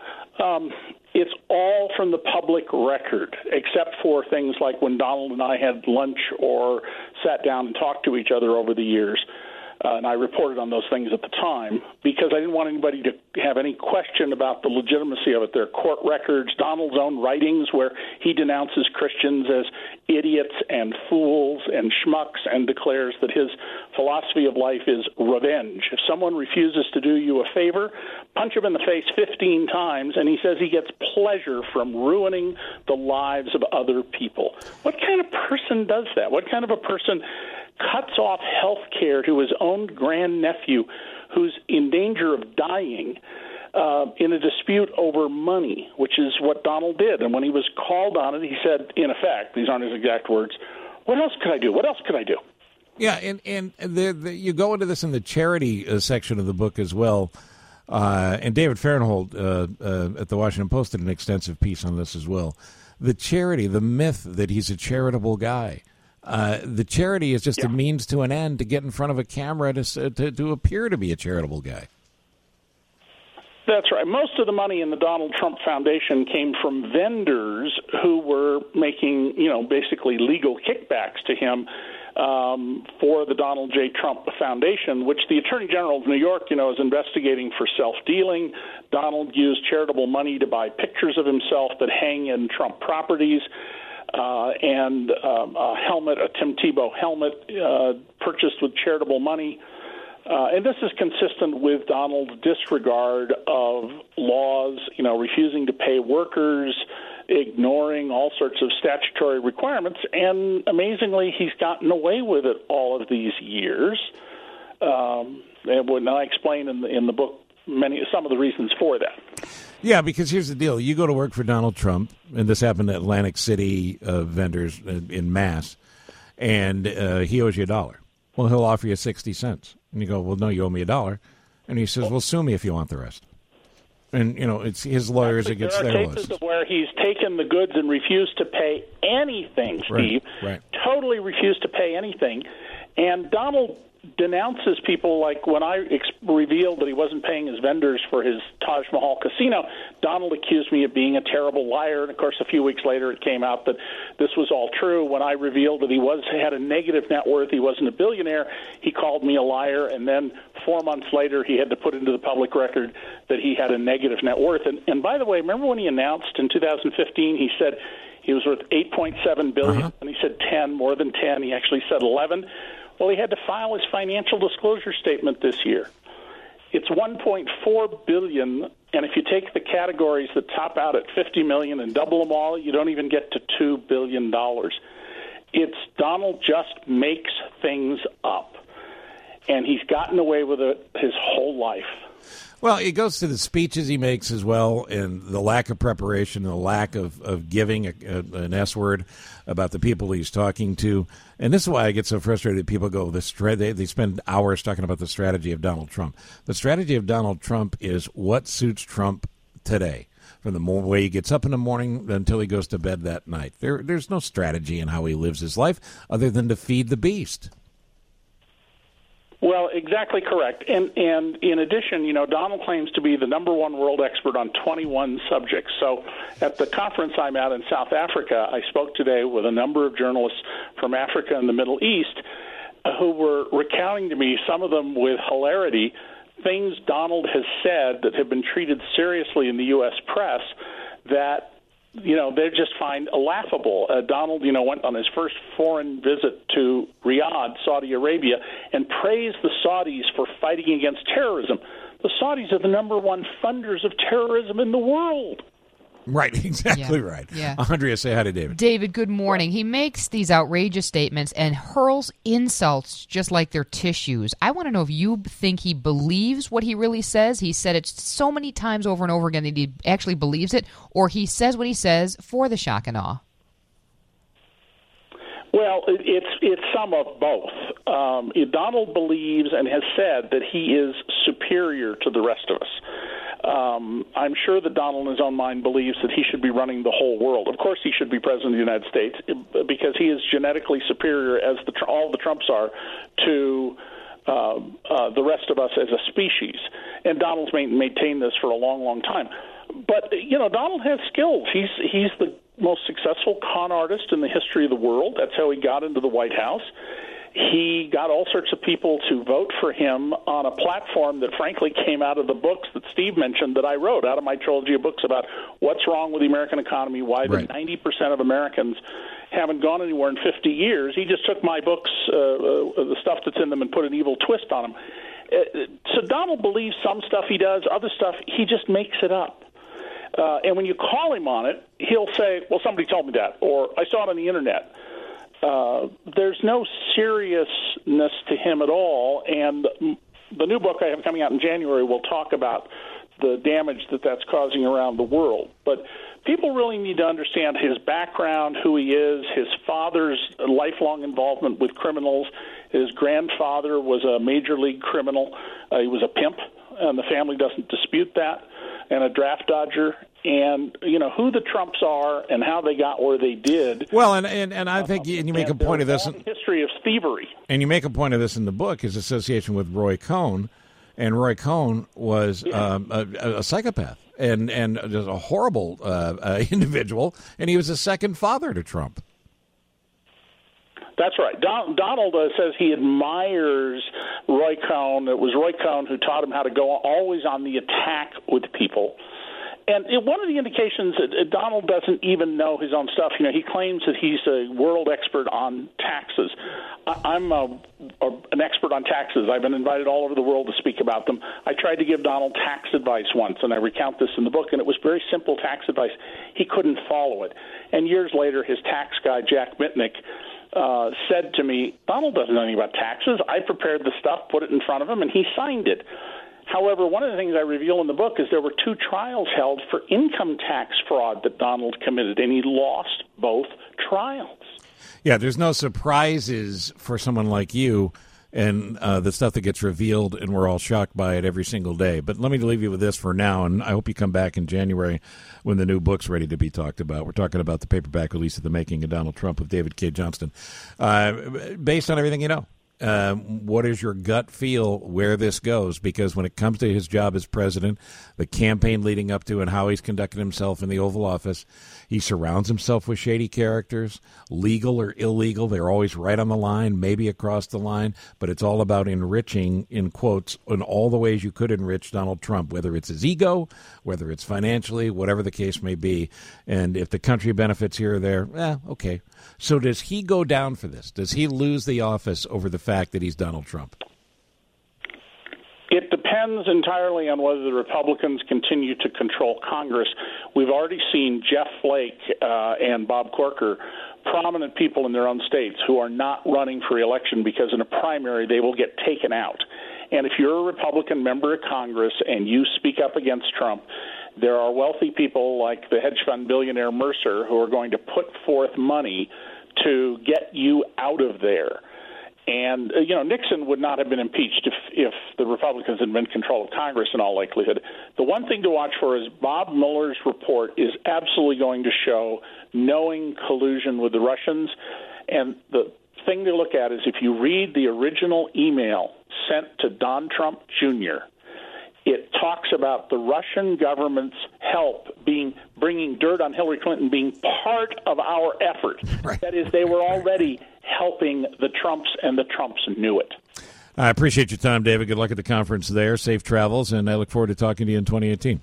it's all from the public record, except for things like when Donald and I had lunch or sat down and talked to each other over the years. And I reported on those things at the time because I didn't want anybody to have any question about the legitimacy of it. There are court records, Donald's own writings where he denounces Christians as idiots and fools and schmucks and declares that his philosophy of life is revenge. If someone refuses to do you a favor, punch him in the face 15 times, and he says he gets pleasure from ruining the lives of other people. What kind of person does that? What kind of a person cuts off health care to his own grandnephew who's in danger of dying in a dispute over money, which is what Donald did. And when he was called on it, he said, in effect, these aren't his exact words, what else could I do? What else could I do? Yeah, and you go into this in the charity section of the book as well. And David Fahrenthold at the Washington Post did an extensive piece on this as well. The charity, the myth that he's a charitable guy. The charity is just a means to an end to get in front of a camera to appear to be a charitable guy. That's right. Most of the money in the Donald Trump Foundation came from vendors who were making, basically legal kickbacks to him for the Donald J. Trump Foundation, which the Attorney General of New York, is investigating for self-dealing. Donald used charitable money to buy pictures of himself that hang in Trump properties. And a helmet, a Tim Tebow helmet, purchased with charitable money. And this is consistent with Donald's disregard of laws, refusing to pay workers, ignoring all sorts of statutory requirements. And amazingly, he's gotten away with it all of these years. And I explain in the book some of the reasons for that. Yeah, because here's the deal. You go to work for Donald Trump, and this happened at Atlantic City vendors in Mass, and he owes you $1. Well, he'll offer you 60 cents. And you go, well, no, you owe me $1. And he says, well, sue me if you want the rest. And, it's his lawyers against their lawyers. There are cases where he's taken the goods and refused to pay anything, Steve. Right. Totally refused to pay anything. And Donald denounces people like when I revealed that he wasn't paying his vendors for his Taj Mahal casino, Donald accused me of being a terrible liar. And, of course, a few weeks later it came out that this was all true. When I revealed that he had a negative net worth, he wasn't a billionaire, he called me a liar. And then 4 months later he had to put into the public record that he had a negative net worth. And by the way, remember when he announced in 2015 he said he was worth $8.7 billion, and he said 10, more than 10. He actually said 11. Well, he had to file his financial disclosure statement this year. It's $1.4 billion, and if you take the categories that top out at $50 million and double them all, you don't even get to $2 billion. It's Donald just makes things up, and he's gotten away with it his whole life. Well, it goes to the speeches he makes as well, and the lack of preparation, the lack of giving an S word about the people he's talking to. And this is why I get so frustrated. People go, they spend hours talking about the strategy of Donald Trump. The strategy of Donald Trump is what suits Trump today, from the way he gets up in the morning until he goes to bed that night. There's no strategy in how he lives his life other than to feed the beast. Well, exactly correct. And in addition, Donald claims to be the number one world expert on 21 subjects. So at the conference I'm at in South Africa, I spoke today with a number of journalists from Africa and the Middle East who were recounting to me, some of them with hilarity, things Donald has said that have been treated seriously in the U.S. press that they just find laughable. Donald, went on his first foreign visit to Riyadh, Saudi Arabia, and praised the Saudis for fighting against terrorism. The Saudis are the number one funders of terrorism in the world. Right, exactly right. Yeah. Andrea, say hi to David. David, good morning. He makes these outrageous statements and hurls insults just like they're tissues. I want to know if you think he believes what he really says. He said it so many times over and over again that he actually believes it, or he says what he says for the shock and awe. Well, it's some of both. Donald believes and has said that he is superior to the rest of us. I'm sure that Donald in his own mind believes that he should be running the whole world. Of course he should be president of the United States because he is genetically superior, as all the Trumps are, to the rest of us as a species. And Donald's maintained this for a long, long time. But, Donald has skills. He's the most successful con artist in the history of the world. That's how he got into the White House. He got all sorts of people to vote for him on a platform that, frankly, came out of the books that Steve mentioned that I wrote, out of my trilogy of books about what's wrong with the American economy, why the 90% of Americans haven't gone anywhere in 50 years. He just took my books, the stuff that's in them, and put an evil twist on them. So Donald believes some stuff he does, other stuff he just makes it up. And when you call him on it, he'll say, well, somebody told me that, or I saw it on the Internet. There's no seriousness to him at all, and the new book I have coming out in January will talk about the damage that's causing around the world. But people really need to understand his background, who he is, his father's lifelong involvement with criminals. His grandfather was a major league criminal. He was a pimp, and the family doesn't dispute that, and a draft dodger. And, who the Trumps are and how they got where they did. Well, and I think you make a point of this. History of thievery. And you make a point of this in the book, his association with Roy Cohn. And Roy Cohn was a psychopath and just a horrible individual. And he was a second father to Trump. That's right. Donald says he admires Roy Cohn. It was Roy Cohn who taught him how to go always on the attack with people. And one of the indications that Donald doesn't even know his own stuff, he claims that he's a world expert on taxes. I'm an expert on taxes. I've been invited all over the world to speak about them. I tried to give Donald tax advice once, and I recount this in the book, and it was very simple tax advice. He couldn't follow it. And years later, his tax guy, Jack Mitnick, said to me, Donald doesn't know anything about taxes. I prepared the stuff, put it in front of him, and he signed it. However, one of the things I reveal in the book is there were 2 trials held for income tax fraud that Donald committed, and he lost both trials. Yeah, there's no surprises for someone like you and the stuff that gets revealed, and we're all shocked by it every single day. But let me leave you with this for now, and I hope you come back in January when the new book's ready to be talked about. We're talking about the paperback release of The Making of Donald Trump with David Cay Johnston. Based on everything you know, what is your gut feel where this goes? Because when it comes to his job as president, the campaign leading up to and how he's conducted himself in the Oval Office, he surrounds himself with shady characters, legal or illegal. They're always right on the line, maybe across the line, but it's all about enriching, in quotes, in all the ways you could enrich Donald Trump, whether it's his ego, whether it's financially, whatever the case may be. And if the country benefits here or there, okay. So does he go down for this? Does he lose the office over the fact that he's Donald Trump? It depends entirely on whether the Republicans continue to control Congress. We've already seen Jeff Flake and Bob Corker, prominent people in their own states, who are not running for election because in a primary they will get taken out. And if you're a Republican member of Congress and you speak up against Trump, there are wealthy people like the hedge fund billionaire Mercer who are going to put forth money to get you out of there. And, Nixon would not have been impeached if the Republicans had been in control of Congress in all likelihood. The one thing to watch for is Bob Mueller's report is absolutely going to show knowing collusion with the Russians. And the thing to look at is if you read the original email sent to Don Trump Jr., it talks about the Russian government's help bringing dirt on Hillary Clinton being part of our effort. Right. That is, they were already helping the Trumps, and the Trumps knew it. I appreciate your time, David. Good luck at the conference there. Safe travels, and I look forward to talking to you in 2018.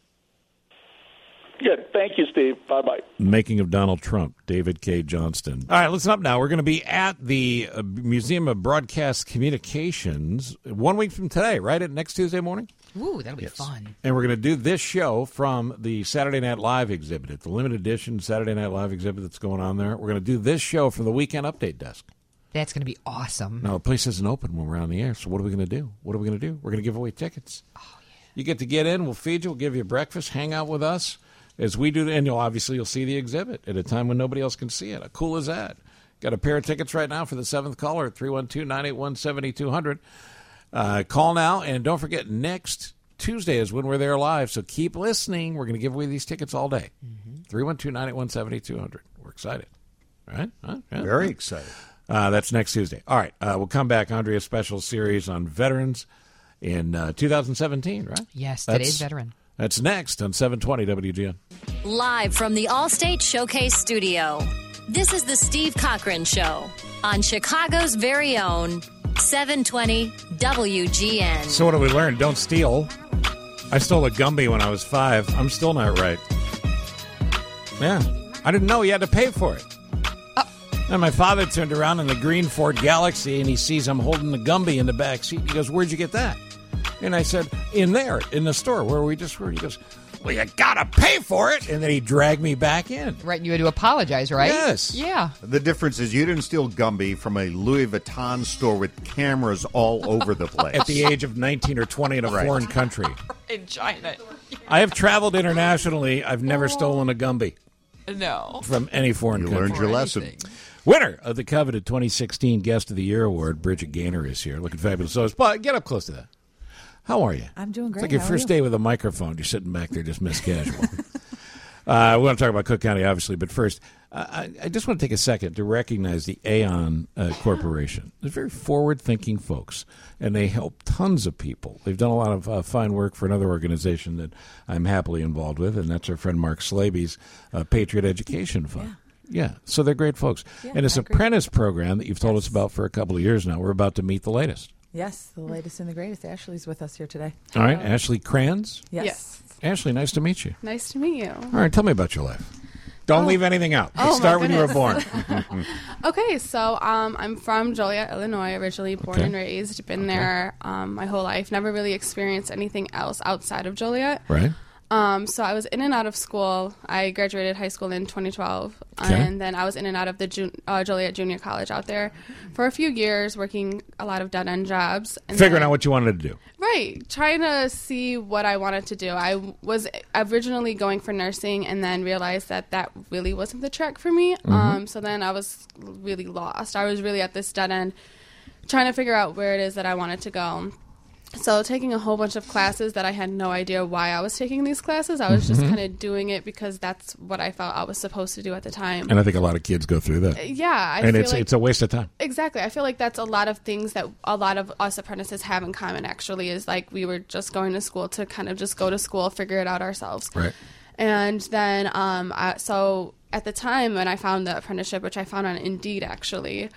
Good. Thank you, Steve. Bye-bye. Making of Donald Trump, David Cay Johnston. All right, listen up now. We're going to be at the Museum of Broadcast Communications 1 week from today, right? At next Tuesday morning? Ooh, that'll be fun. And we're going to do this show from the Saturday Night Live exhibit. It's the limited edition Saturday Night Live exhibit that's going on there. We're going to do this show from the Weekend Update desk. That's going to be awesome. Now, the place isn't open when we're on the air, so what are we going to do? We're going to give away tickets. Oh, yeah. You get to get in. We'll feed you. We'll give you breakfast. Hang out with us as we do. And you'll see the exhibit at a time when nobody else can see it. How cool is that? Got a pair of tickets right now for the 7th caller at 312-981-7200. Call now, and don't forget, next Tuesday is when we're there live, so keep listening. We're going to give away these tickets all day. 312-981-7200. We're excited. All right? Yeah. Very excited. That's next Tuesday. All right. We'll come back. Andrea's special series on veterans in 2017, right? Yes, today's veteran. That's next on 720 WGN. Live from the Allstate Showcase Studio, this is the Steve Cochran Show on Chicago's very own 720 WGN. So what do we learn? Don't steal. I stole a Gumby when I was 5. I'm still not right. Yeah. I didn't know you had to pay for it. And my father turned around in the green Ford Galaxy, and he sees I'm holding the Gumby in the back seat. He goes, "Where'd you get that?" And I said, "In there, in the store where we just were." He goes, "Well, you gotta pay for it." And then he dragged me back in. Right, and you had to apologize, right? Yes. Yeah. The difference is you didn't steal Gumby from a Louis Vuitton store with cameras all over the place. At the age of 19 or 20 in a foreign country. In China. I have traveled internationally. I've never stolen a Gumby. No. From any foreign country. You learned your lesson. Winner of the coveted 2016 Guest of the Year Award, Bridget Gaynor, is here. Looking fabulous. So, get up close to that. How are you? I'm doing great. It's like your first day with a microphone. You're sitting back there just miscasual. We want to talk about Cook County, obviously, but first, I just want to take a second to recognize the Aon Corporation. They're very forward-thinking folks, and they help tons of people. They've done a lot of fine work for another organization that I'm happily involved with, and that's our friend Mark Slaby's Patriot Education Fund. Yeah, so they're great folks. Yeah, and this apprentice program that you've told us about for a couple of years now, we're about to meet the latest. Yes, the latest and the greatest. Ashley's with us here today. All right, Ashley Kranz? Yes. Ashley, nice to meet you. Nice to meet you. All right, tell me about your life. Don't leave anything out. Let's start when you were born. Okay, so I'm from Joliet, Illinois, originally born and raised. Been there my whole life. Never really experienced anything else outside of Joliet. Right. So I was in and out of school. I graduated high school in 2012, and then I was in and out of the Joliet Junior College out there for a few years, working a lot of dead-end jobs. And Figuring out what you wanted to do. Right, trying to see what I wanted to do. I was originally going for nursing and then realized that really wasn't the track for me. So then I was really lost. I was really at this dead end, trying to figure out where it is that I wanted to go. So taking a whole bunch of classes that I had no idea why I was taking these classes. I was just kind of doing it because that's what I felt I was supposed to do at the time. And I think a lot of kids go through that. Yeah. It's a waste of time. Exactly. I feel like that's a lot of things that a lot of us apprentices have in common, actually, is like we were just going to school to kind of just go to school, figure it out ourselves. Right. And then so at the time when I found the apprenticeship, which I found on Indeed, actually,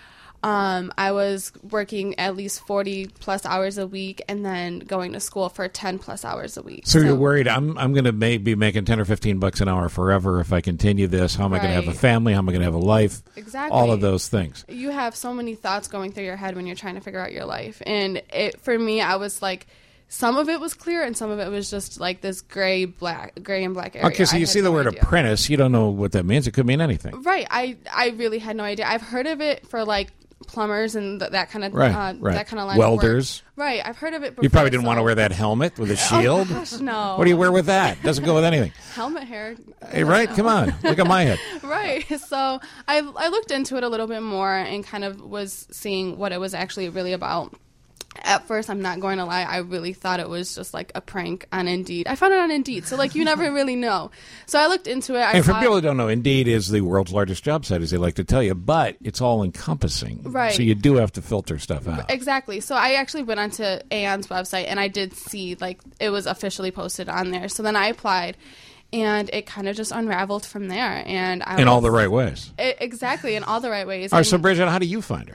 I was working at least 40 plus hours a week and then going to school for 10 plus hours a week. So you're worried I'm going to be making 10 or 15 bucks an hour forever if I continue this. How am I going to have a family? How am I going to have a life? Exactly. All of those things. You have so many thoughts going through your head when you're trying to figure out your life. And for me, I was like, some of it was clear and some of it was just like this gray and black area. Okay, so you see the word apprentice. You don't know what that means. It could mean anything. Right. I really had no idea. I've heard of it for like plumbers and that kind of that kind of line welders. Of work. Right, I've heard of it before. You probably didn't want to wear that helmet with a shield. Oh, gosh, no. What do you wear with that? Doesn't go with anything. Helmet hair. Hey, right? Come on. Look at my head. Right. So I looked into it a little bit more and kind of was seeing what it was actually really about. At first, I'm not going to lie, I really thought it was just like a prank on Indeed. I found it on Indeed, so like you never really know. So I looked into it. And for people who don't know, Indeed is the world's largest job site, as they like to tell you, but it's all encompassing. Right. So you do have to filter stuff out. Exactly. So I actually went onto Aon's website and I did see like it was officially posted on there. So then I applied. And it kind of just unraveled from there. And in all the right ways. Exactly, in all the right ways. All right, so Bridget, how do you find her?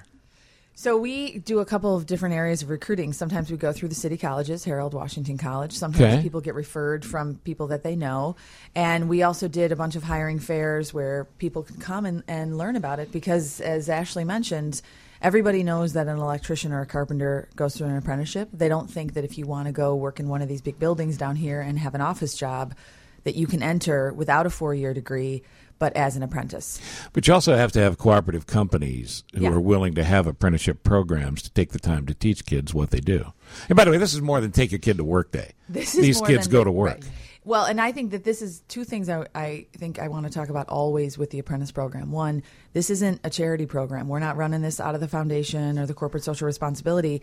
So we do a couple of different areas of recruiting. Sometimes we go through the city colleges, Harold Washington College. Sometimes people get referred from people that they know. And we also did a bunch of hiring fairs where people can come and learn about it because, as Ashley mentioned, everybody knows that an electrician or a carpenter goes through an apprenticeship. They don't think that if you want to go work in one of these big buildings down here and have an office job that you can enter without a 4-year degree, but as an apprentice. But you also have to have cooperative companies who are willing to have apprenticeship programs to take the time to teach kids what they do. And by the way, this is more than take your kid to work day. These kids go to work. Right. Well, and I think that this is two things I think I want to talk about always with the apprentice program. One, this isn't a charity program. We're not running this out of the foundation or the corporate social responsibility.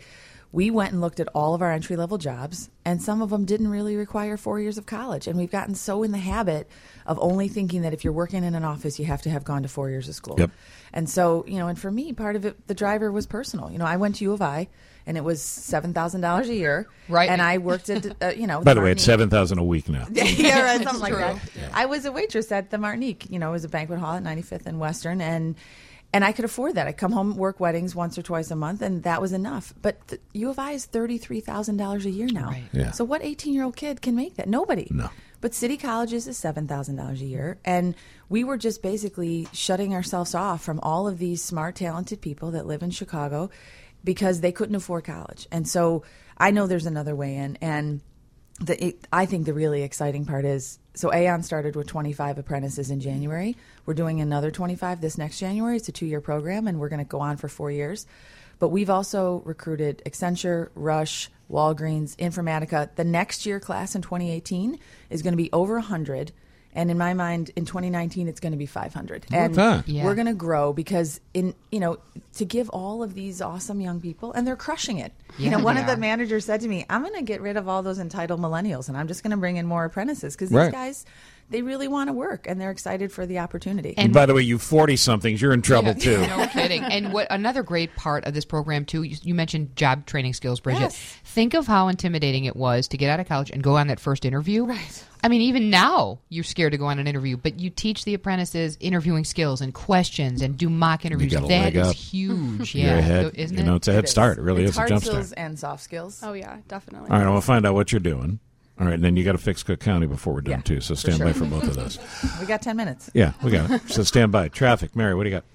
we went and looked at all of our entry-level jobs, and some of them didn't really require 4 years of college. And we've gotten so in the habit of only thinking that if you're working in an office, you have to have gone to 4 years of school. Yep. And so, and for me, part of it, the driver was personal. I went to U of I, and it was $7,000 a year. Right. And I worked at, By the way, it's $7,000 a week now. Yeah, right, something like that. Yeah. I was a waitress at the Martinique. It was a banquet hall at 95th and Western, and I could afford that. I'd come home, work weddings once or twice a month, and that was enough. But U of I is $33,000 a year now. Right. Yeah. So what 18-year-old kid can make that? Nobody. No. But City Colleges is $7,000 a year, and we were just basically shutting ourselves off from all of these smart, talented people that live in Chicago because they couldn't afford college. And so I know there's another way in, and I think the really exciting part is, so Aon started with 25 apprentices in January. We're doing another 25 this next January. It's a 2-year program, and we're going to go on for 4 years. But we've also recruited Accenture, Rush, Walgreens, Informatica. The next year class in 2018 is going to be over 100. And in my mind, in 2019, it's going to be 500. And we're going to grow because to give all of these awesome young people, and they're crushing it. Yeah, One of the managers said to me, I'm going to get rid of all those entitled millennials, and I'm just going to bring in more apprentices because these guys, they really want to work, and they're excited for the opportunity. And by the way, you 40-somethings, you're in trouble, too. No kidding. And what another great part of this program, too, you mentioned job training skills, Bridget. Yes. Think of how intimidating it was to get out of college and go on that first interview. Right. I mean, even now, you're scared to go on an interview, but you teach the apprentices interviewing skills and questions and do mock interviews. That is huge. You're ahead. Isn't it? It's a head start. It really is a hard jump skills start. and soft skills. Oh, yeah, definitely. All right, I want to find out what you're doing. All right, and then you got to fix Cook County before we're done, too, so stand by for both of those. We got 10 minutes. Yeah, we got it. So stand by. Traffic. Mary, what do you got?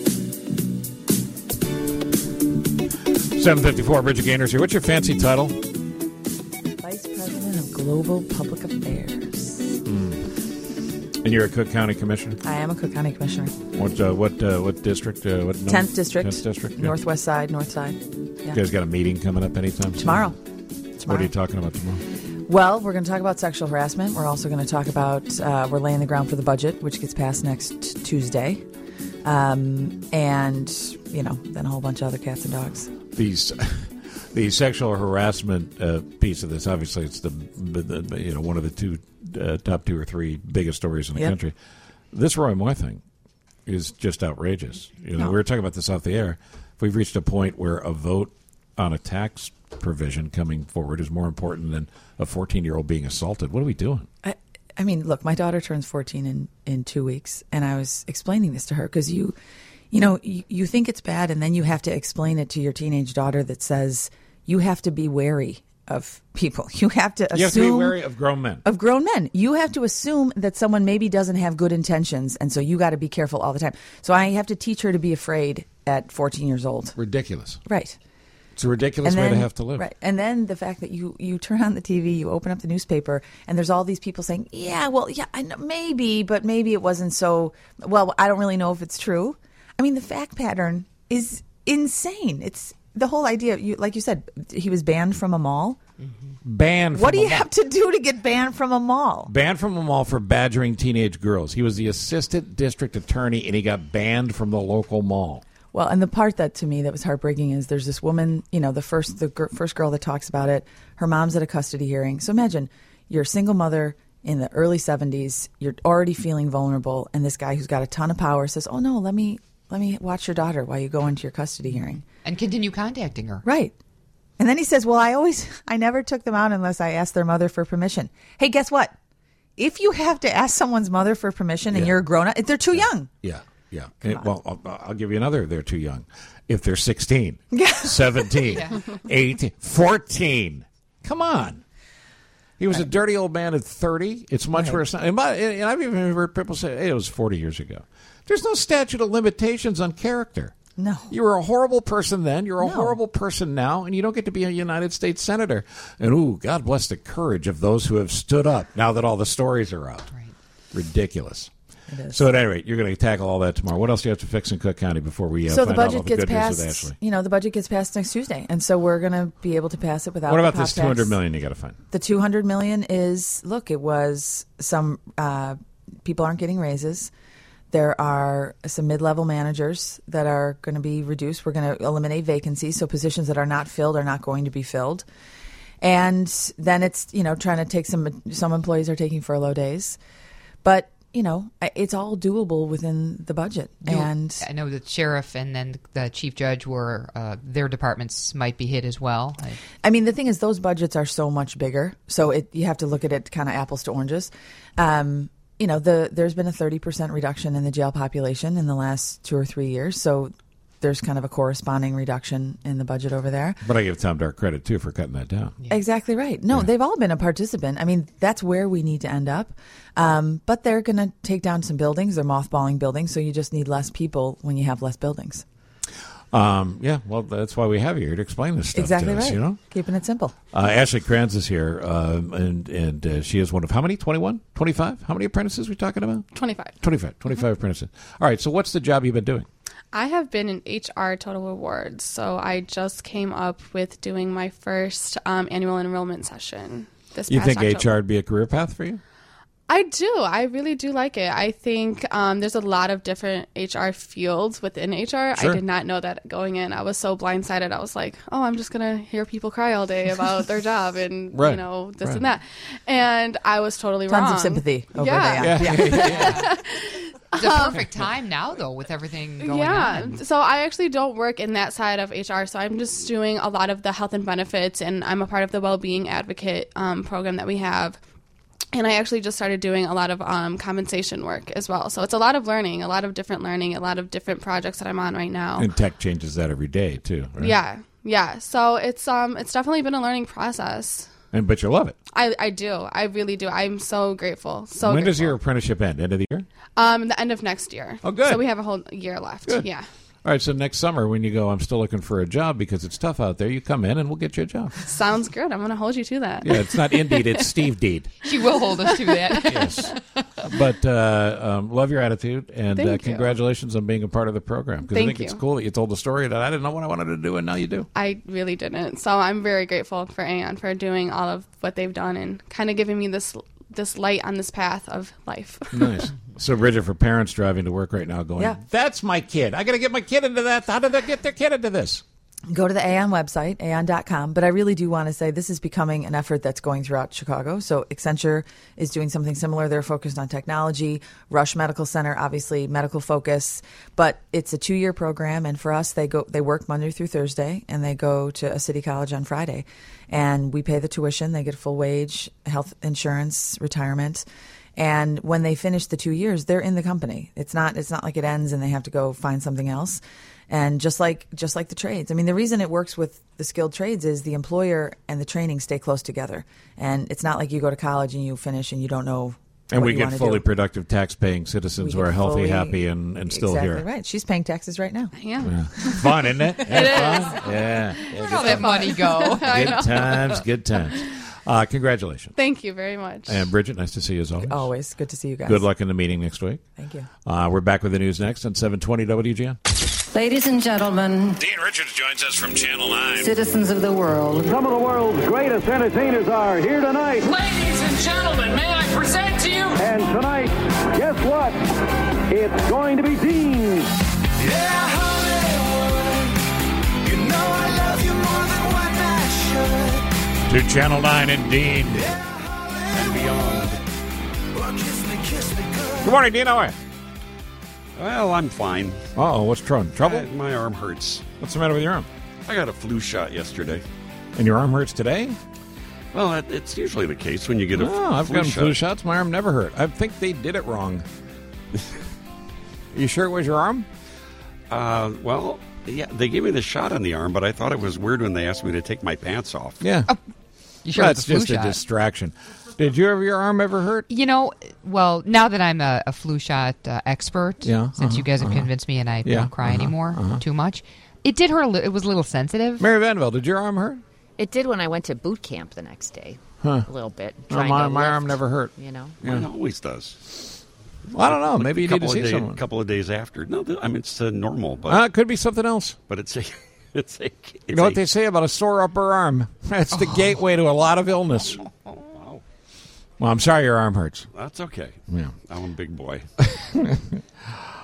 7:54, Bridget Gaynor's here. What's your fancy title? Vice President of Global Public Affairs. And you're a Cook County Commissioner? I am a Cook County Commissioner. What district? 10th District. 10th District? Yeah. Northwest side, North side. Yeah. You guys got a meeting coming up anytime soon? Tomorrow. What are you talking about tomorrow? Well, we're going to talk about sexual harassment. We're also going to talk about, we're laying the ground for the budget, which gets passed next Tuesday. And, then a whole bunch of other cats and dogs. The sexual harassment piece of this, obviously, it's the one of the top 2 or 3 biggest stories in the country. This Roy Moore thing is just outrageous. We were talking about this off the air. If we've reached a point where a vote on a tax provision coming forward is more important than a 14-year-old being assaulted, what are we doing? I mean, look, my daughter turns 14 in 2 weeks, and I was explaining this to her because you think it's bad, and then you have to explain it to your teenage daughter that says you have to be wary of people. You have to assume... You have to be wary of grown men. Of grown men. You have to assume that someone maybe doesn't have good intentions, and so you got to be careful all the time. So I have to teach her to be afraid at 14 years old. Ridiculous. Right. It's a ridiculous way to have to live. Right. And then the fact that you turn on the TV, you open up the newspaper, and there's all these people saying, I know, maybe, but maybe it wasn't so... Well, I don't really know if it's true. I mean, the fact pattern is insane. It's the whole idea. Like you said, he was banned from a mall. Mm-hmm. Banned from What do you have to do to get banned from a mall? Banned from a mall for badgering teenage girls. He was the assistant district attorney, and he got banned from the local mall. Well, and the part that to me that was heartbreaking is there's this woman, the first girl that talks about it. Her mom's at a custody hearing. So imagine you're a single mother in the early 70s. You're already feeling vulnerable, and this guy who's got a ton of power says, "Oh no, let me watch your daughter while you go into your custody hearing," and continue contacting her. Right. And then he says, "Well, I never took them out unless I asked their mother for permission." Hey, guess what? If you have to ask someone's mother for permission and you're a grown up, they're too young. Yeah. Yeah. Well, I'll give you another. They're too young. If they're 16, 17, 18, 14. Come on. He was a dirty old man at 30. It's much worse. And I've even heard people say, hey, it was 40 years ago. There's no statute of limitations on character. No. You were a horrible person then. You're a horrible person now, and you don't get to be a United States Senator. And, God bless the courage of those who have stood up now that all the stories are out. Right. Ridiculous. So at any rate, you're going to tackle all that tomorrow. What else do you have to fix in Cook County before we find out all the good news with Ashley? The budget gets passed next Tuesday, and so we're going to be able to pass it without. What about this $200 million you got to find? The $200 million is it was some people aren't getting raises. There are some mid-level managers that are going to be reduced. We're going to eliminate vacancies, so positions that are not filled are not going to be filled. And then it's, trying to take some employees are taking furlough days. But, it's all doable within the budget. And I know the sheriff and then the chief judge were, their departments might be hit as well. I mean, the thing is, those budgets are so much bigger. So you have to look at it kind of apples to oranges. There's been a 30% reduction in the jail population in the last 2 or 3 years. So there's kind of a corresponding reduction in the budget over there. But I give Tom Dart credit, too, for cutting that down. Yeah. Exactly right. No, they've all been a participant. I mean, that's where we need to end up. But they're going to take down some buildings. They're mothballing buildings, so you just need less people when you have less buildings. Well, that's why we have you here to explain this stuff exactly to us, right. Keeping it simple. Ashley Kranz is here, and she is one of how many? 21? 25? How many apprentices are we talking about? 25. 25 apprentices. All right, so what's the job you've been doing? I have been in HR Total Rewards, so I just came up with doing my first annual enrollment session this You past think October. HR would be a career path for you? I do. I really do like it. I think there's a lot of different HR fields within HR. Sure. I did not know that going in. I was so blindsided. I was like, oh, I'm just going to hear people cry all day about their job and, Right. this Right. and that. And I was totally Tons wrong. of sympathy over Yeah. there. Yeah. It's a perfect time now, though, with everything going on. So I actually don't work in that side of HR. So I'm just doing a lot of the health and benefits, and I'm a part of the well-being advocate program that we have. And I actually just started doing a lot of compensation work as well. So it's a lot of learning, a lot of different projects that I'm on right now. And tech changes that every day, too, right? Yeah. So it's definitely been a learning process. But you love it. I do. I really do. I'm so grateful. When does your apprenticeship end? End of the year? The end of next year. Oh, good. So we have a whole year left. Good. Yeah. All right, so next summer when you go, I'm still looking for a job because it's tough out there, you come in and we'll get you a job. Sounds good. I'm going to hold you to that. Yeah, it's not Indeed, it's Steve Deed. She will hold us to that. Yes. But love your attitude, and Thank you. congratulations on being a part of the program. Because I Thank think it's you. cool that you told the story that I didn't know what I wanted to do, and now you do. I really didn't. So I'm very grateful for Aon for doing all of what they've done and kind of giving me this light on this path of life. Nice. So, Bridget, for parents driving to work right now going, that's my kid. I got to get my kid into that. How did they get their kid into this? Go to the Aon website, aon.com. But I really do want to say this is becoming an effort that's going throughout Chicago. So Accenture is doing something similar. They're focused on technology. Rush Medical Center, obviously, medical focus. But it's a 2-year program. And for us, they work Monday through Thursday, and they go to a city college on Friday. And we pay the tuition. They get full wage, health insurance, retirement. And when they finish the 2 years, they're in the company. It's not like it ends and they have to go find something else. And just like the trades. I mean, the reason it works with the skilled trades is the employer and the training stay close together. And it's not like you go to college and you finish and you don't know and what we you get want to fully do. productive tax-paying citizens who are healthy, happy, and still here. Exactly right. She's paying taxes right now. Yeah. Fun, isn't it? It Fun? Yeah. Where'd all that money go? Good times. Congratulations. Thank you very much. And Bridget, nice to see you as always. Always. Good to see you guys. Good luck in the meeting next week. Thank you. We're back with the news next on 720 WGN. Ladies and gentlemen, Dean Richards joins us from Channel 9. citizens of the world, Some of the world's greatest entertainers are here tonight. Ladies and gentlemen, may I present to you? And tonight, guess what? It's going to be Dean. Yeah, Hollywood, you know I love you more than one night should. To Channel 9 and Dean. And beyond. Well, kiss me good. Good morning, Dean. How are you? Well, I'm fine. Uh-oh, what's trouble? My arm hurts. What's the matter with your arm? I got a flu shot yesterday. And your arm hurts today? Well, it's usually the case when you get a I've flu gotten shot. flu shots. My arm never hurt. I think they did it wrong. You sure it was your arm? Well, yeah, they gave me the shot on the arm, but I thought it was weird when they asked me to take my pants off. Yeah. You sure That's it's a flu just shot? a distraction. Did your arm ever hurt? You know, well, now that I'm a flu shot expert, since you guys have convinced me and I don't cry anymore too much, it did hurt. It was a little sensitive. Mary Vanderbilt, did your arm hurt? It did when I went to boot camp the next day. Huh. A little bit. Well, my arm never hurt. You know? Mine always does. Well, I don't know. Maybe you need to see someone. A couple of days after. No, I mean, it's normal. But It could be something else. But it's a... You know what they say about a sore upper arm? That's the gateway to a lot of illness. Well, I'm sorry your arm hurts. That's okay. Yeah. I'm a big boy.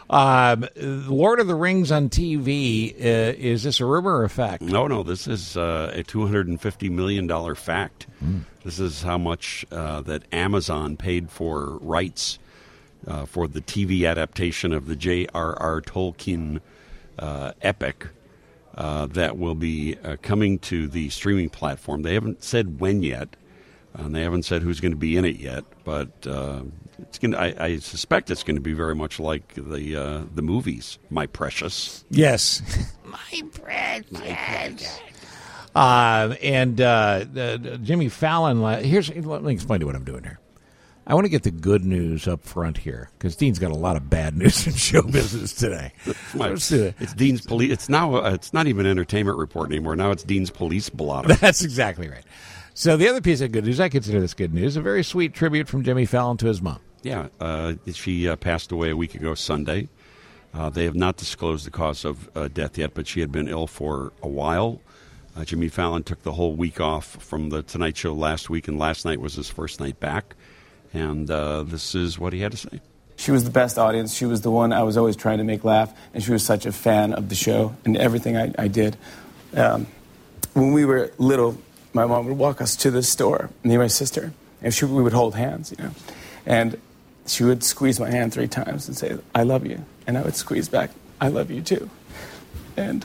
Lord of the Rings on TV, is this a rumor or a fact? No, this is a $250 million fact. This is how much that Amazon paid for rights for the TV adaptation of the J.R.R. Tolkien epic that will be coming to the streaming platform. They haven't said when yet, and they haven't said who's going to be in it yet, but it's going. I suspect it's going to be very much like the movies, My Precious. Yes. My precious. And Jimmy Fallon. Let me explain to you what I'm doing here. I want to get the good news up front here because Dean's got a lot of bad news in show business today. It's Dean's police. It's now. It's not even an entertainment report anymore. Now it's Dean's police blotter. That's exactly right. So the other piece of good news, I consider this good news, a very sweet tribute from Jimmy Fallon to his mom. Yeah, she passed away a week ago Sunday. They have not disclosed the cause of death yet, but she had been ill for a while. Jimmy Fallon took the whole week off from the Tonight Show last week, and last night was his first night back. And this is what he had to say. She was the best audience. She was the one I was always trying to make laugh, and she was such a fan of the show and everything I did. When we were little, my mom would walk us to the store, me and my sister, and we would hold hands, And she would squeeze my hand 3 times and say, "I love you." And I would squeeze back, "I love you too." And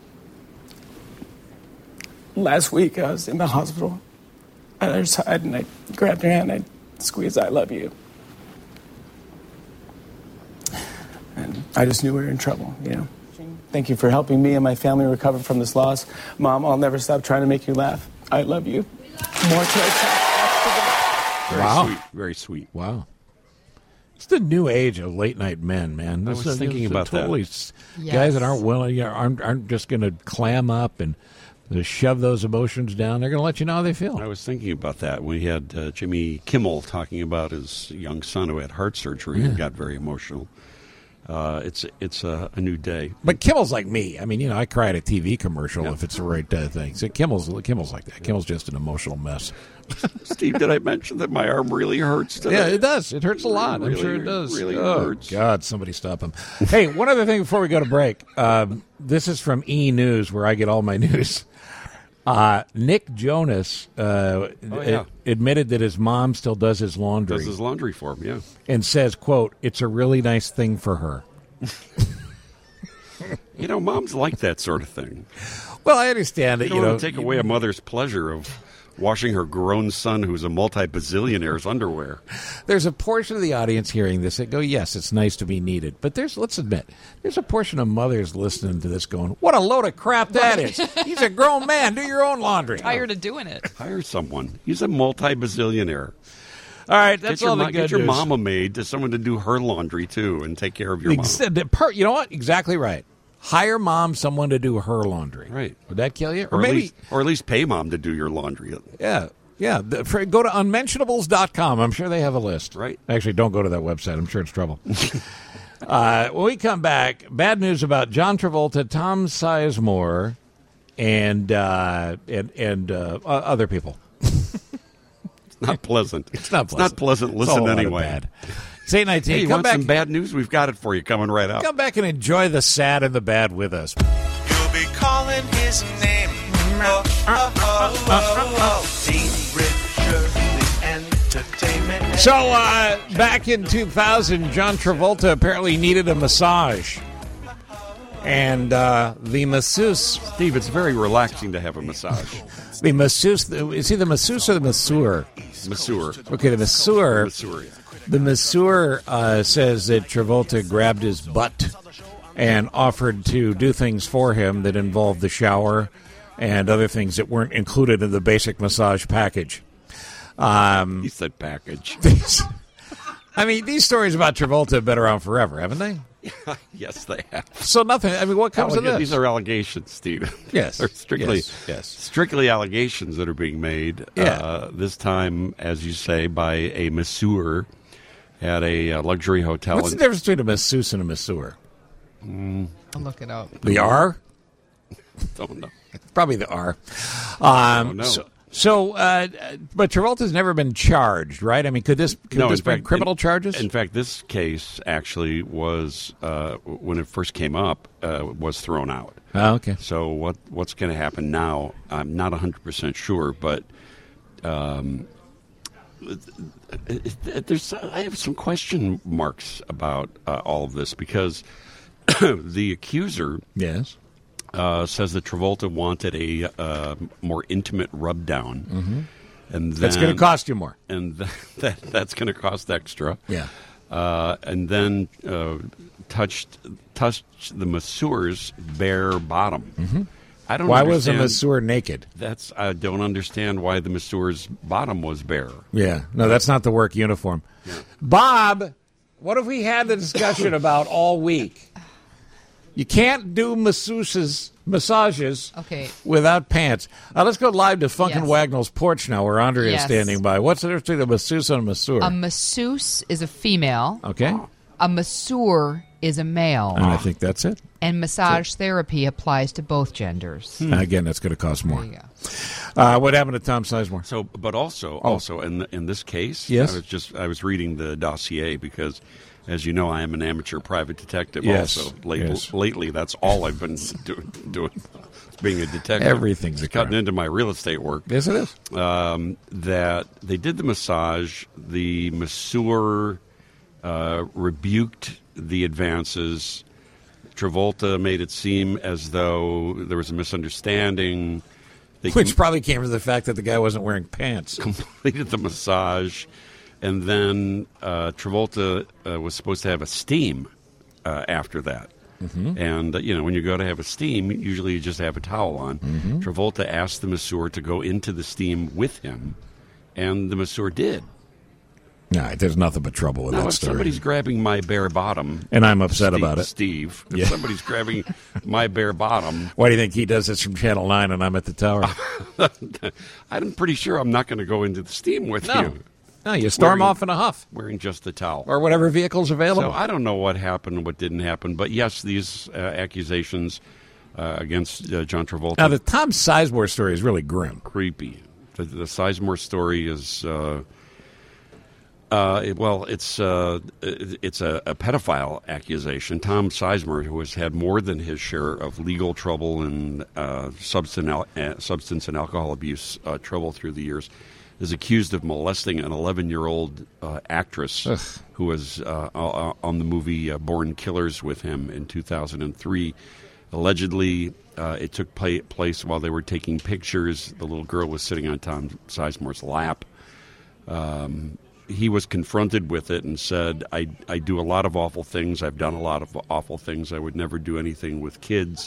last week I was in the hospital at her side, and I grabbed her hand and I squeezed, "I love you." And I just knew we were in trouble, Thank you for helping me and my family recover from this loss. Mom, I'll never stop trying to make you laugh. I love you. More Very sweet. Very sweet. Wow. It's the new age of late night men, man. I was thinking about totally that. Guys that aren't willing, aren't just going to clam up and shove those emotions down. They're going to let you know how they feel. I was thinking about that. We had Jimmy Kimmel talking about his young son who had heart surgery and got very emotional. It's a new day. But Kimmel's like me. I mean, I cry at a TV commercial if it's the right thing. So Kimmel's like that. Kimmel's just an emotional mess. Steve, did I mention that my arm really hurts today? Yeah, it does. It hurts a lot. Really, I'm sure it does. Really hurts. God, somebody stop him. Hey, one other thing before we go to break. This is from E! News, where I get all my news. Nick Jonas admitted that his mom still does his laundry. Does his laundry for him, yeah. And says, quote, "It's a really nice thing for her." Moms like that sort of thing. Well, I understand that, you don't take away a mother's pleasure of washing her grown son who's a multi-bazillionaire's underwear. There's a portion of the audience hearing this that go, yes, it's nice to be needed. But let's admit, there's a portion of mothers listening to this going, what a load of crap that is. He's a grown man. Do your own laundry. Tired of doing it. Hire someone. He's a multi-bazillionaire. All right, that's all the good news. Get your mama maid to someone to do her laundry, too, and take care of your mom. You know what? Exactly right. Hire mom someone to do her laundry. Right. Would that kill you? Or at least pay mom to do your laundry. Yeah. Yeah. Go to unmentionables.com. I'm sure they have a list. Right. Actually, don't go to that website. I'm sure it's trouble. When we come back, bad news about John Travolta, Tom Sizemore, and other people. It's not pleasant. It's not pleasant. Listen anyway. Bad. It's 8:19. Hey, you want some bad news? We've got it for you coming right up. Come back and enjoy the sad and the bad with us. You'll be calling his name. Dean Richard, entertainment. So, back in 2000, John Travolta apparently needed a massage. And the masseuse... Steve, it's very relaxing to have a massage. The masseuse... Is he the masseuse or the masseur? Masseur. Okay, the masseur... Masseur, yeah. The masseur says that Travolta grabbed his butt and offered to do things for him that involved the shower and other things that weren't included in the basic massage package. He said package. I mean, these stories about Travolta have been around forever, haven't they? Yes, they have. So nothing. I mean, what comes of this? These are allegations, Steve. Yes, they're strictly allegations that are being made. Yeah. This time, as you say, by a masseur at a luxury hotel. What's the difference between a masseuse and a masseur? I'll look it up. The R? Don't know. Probably the R. No. So, but Travolta's never been charged, right? I mean, could this be criminal charges? In fact, this case actually was, when it first came up, was thrown out. Oh, okay. So what's going to happen now? I'm not 100% sure, but I have some question marks about all of this because the accuser says that Travolta wanted a more intimate rub down. Mm-hmm. And that's going to cost you more. And that's going to cost extra. Yeah. And then touched the masseur's bare bottom. Mm-hmm. I don't. Why was the masseur naked? I don't understand why the masseur's bottom was bare. Yeah, no, that's not the work uniform. Yeah. Bob, what if we had the discussion about all week? You can't do massages without pants. Let's go live to Funkin' Wagnall's porch now, where Andrea is standing by. What's the difference between a masseuse and a masseur? A masseuse is a female. Okay. A masseur is a male. And I think that's it. And massage therapy applies to both genders. Again, that's going to cost more. There you go. What happened to Tom Sizemore? So, but also in this case, yes? I was reading the dossier because, as you know, I am an amateur private detective. Yes. Also, lately, that's all I've been doing. Being a detective, everything's cutting into my real estate work. Yes, it is. That they did the massage. The masseur rebuked the advances. Travolta made it seem as though there was a misunderstanding. Which probably came from the fact that the guy wasn't wearing pants. Completed the massage, and then Travolta was supposed to have a steam after that. Mm-hmm. And, when you go to have a steam, usually you just have a towel on. Mm-hmm. Travolta asked the masseur to go into the steam with him, and the masseur did. No, there's nothing but trouble with that if story. Somebody's grabbing my bare bottom, and I'm upset about it, Steve. If somebody's grabbing my bare bottom, why do you think he does this from Channel 9 and I'm at the tower? I'm pretty sure I'm not going to go into the steam with you. No, you storm off in a huff, wearing just the towel or whatever vehicle's available. So I don't know what happened, what didn't happen, but yes, these accusations against John Travolta. Now, the Tom Sizemore story is really grim, creepy. The Sizemore story is. It's a pedophile accusation. Tom Sizemore, who has had more than his share of legal trouble and substance and alcohol abuse trouble through the years, is accused of molesting an 11-year-old actress who was on the movie Born Killers with him in 2003. Allegedly, it took place while they were taking pictures. The little girl was sitting on Tom Sizemore's lap. He was confronted with it and said, I do a lot of awful things. I've done a lot of awful things. I would never do anything with kids.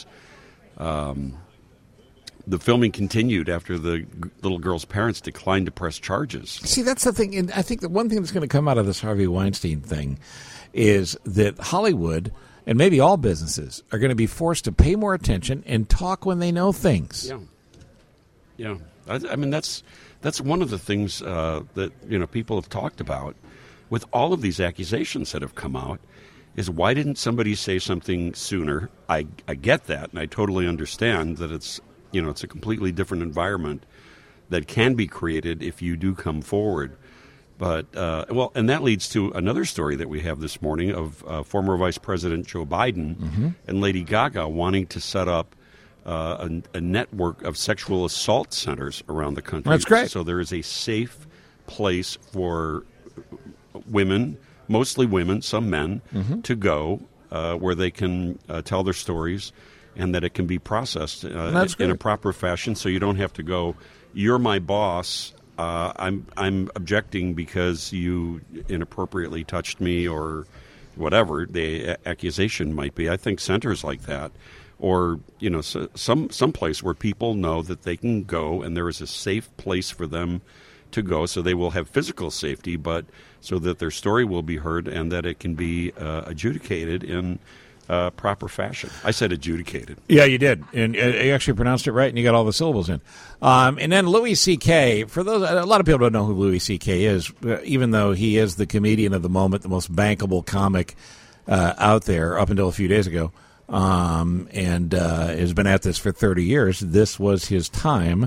The filming continued after the little girl's parents declined to press charges. See, that's the thing. And I think the one thing that's going to come out of this Harvey Weinstein thing is that Hollywood, and maybe all businesses, are going to be forced to pay more attention and talk when they know things. Yeah. I mean, that's one of the things that people have talked about with all of these accusations that have come out is why didn't somebody say something sooner? I get that, and I totally understand that it's a completely different environment that can be created if you do come forward. But and that leads to another story that we have this morning of former Vice President Joe Biden and Lady Gaga wanting to set up a network of sexual assault centers around the country. That's great. So there is a safe place for women, mostly women, some men, to go where they can tell their stories and that it can be processed in a proper fashion so you don't have to go, you're my boss, I'm objecting because you inappropriately touched me or whatever the accusation might be. I think centers like that, or some place where people know that they can go and there is a safe place for them to go, so they will have physical safety, but so that their story will be heard and that it can be adjudicated in proper fashion. I said adjudicated. Yeah, you did, and you actually pronounced it right, and you got all the syllables in. And then Louis C.K., for those, a lot of people don't know who Louis C.K. is, even though he is the comedian of the moment, the most bankable comic out there up until a few days ago, and has been at this for 30 years. This was his time,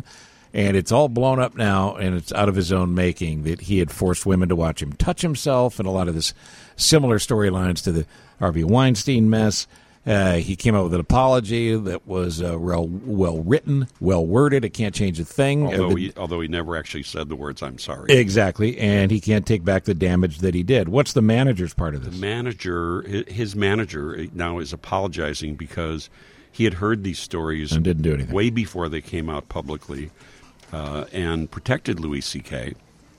And it's all blown up now, and it's out of his own making that he had forced women to watch him touch himself, and a lot of this similar storylines to the Harvey Weinstein mess. He came out with an apology that was well written, well worded. It can't change a thing. Although he never actually said the words "I'm sorry." Exactly, and he can't take back the damage that he did. What's the manager's part of this? His manager now is apologizing because he had heard these stories and didn't do anything way before they came out publicly, and protected Louis C.K.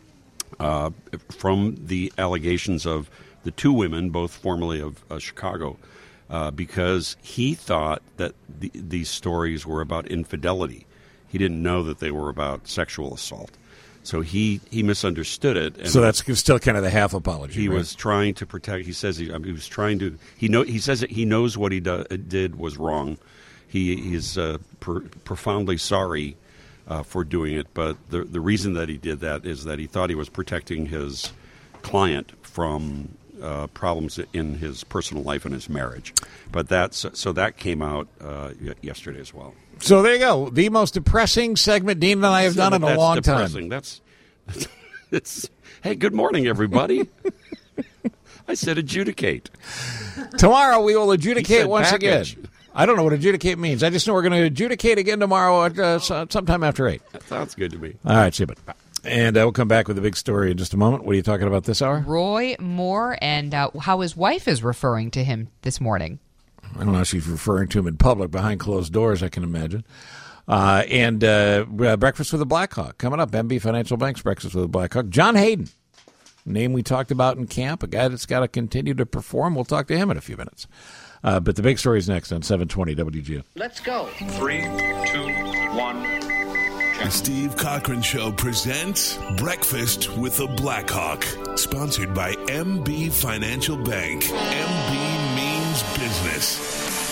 From the allegations of the two women, both formerly of Chicago. Because he thought that these stories were about infidelity. He didn't know that they were about sexual assault. So he misunderstood it. And so that's still kind of the half apology. He right? was trying to protect. He says he was trying to. He says that he knows what he did was wrong. He is profoundly sorry for doing it. But the reason that he did that is that he thought he was protecting his client from problems in his personal life and his marriage. But that came out yesterday as well. So there you go. The most depressing segment Dean and I have done in a long time. It's hey, good morning, everybody. I said adjudicate. Tomorrow we will adjudicate once package. again. I don't know what adjudicate means. I just know we're going to adjudicate again tomorrow at sometime after 8. That sounds good to me. All right, see you, bye. And we'll come back with a big story in just a moment. What are you talking about this hour? Roy Moore and how his wife is referring to him this morning. I don't know if she's referring to him in public behind closed doors, I can imagine. And Breakfast with the Blackhawk coming up. MB Financial Bank's Breakfast with the Blackhawk. John Hayden, name we talked about in camp, a guy that's got to continue to perform. We'll talk to him in a few minutes. But the big story is next on 720 WGN. Let's go. 3, 2, 1. The Steve Cochran Show presents Breakfast with the Blackhawk, sponsored by MB Financial Bank. MB means business.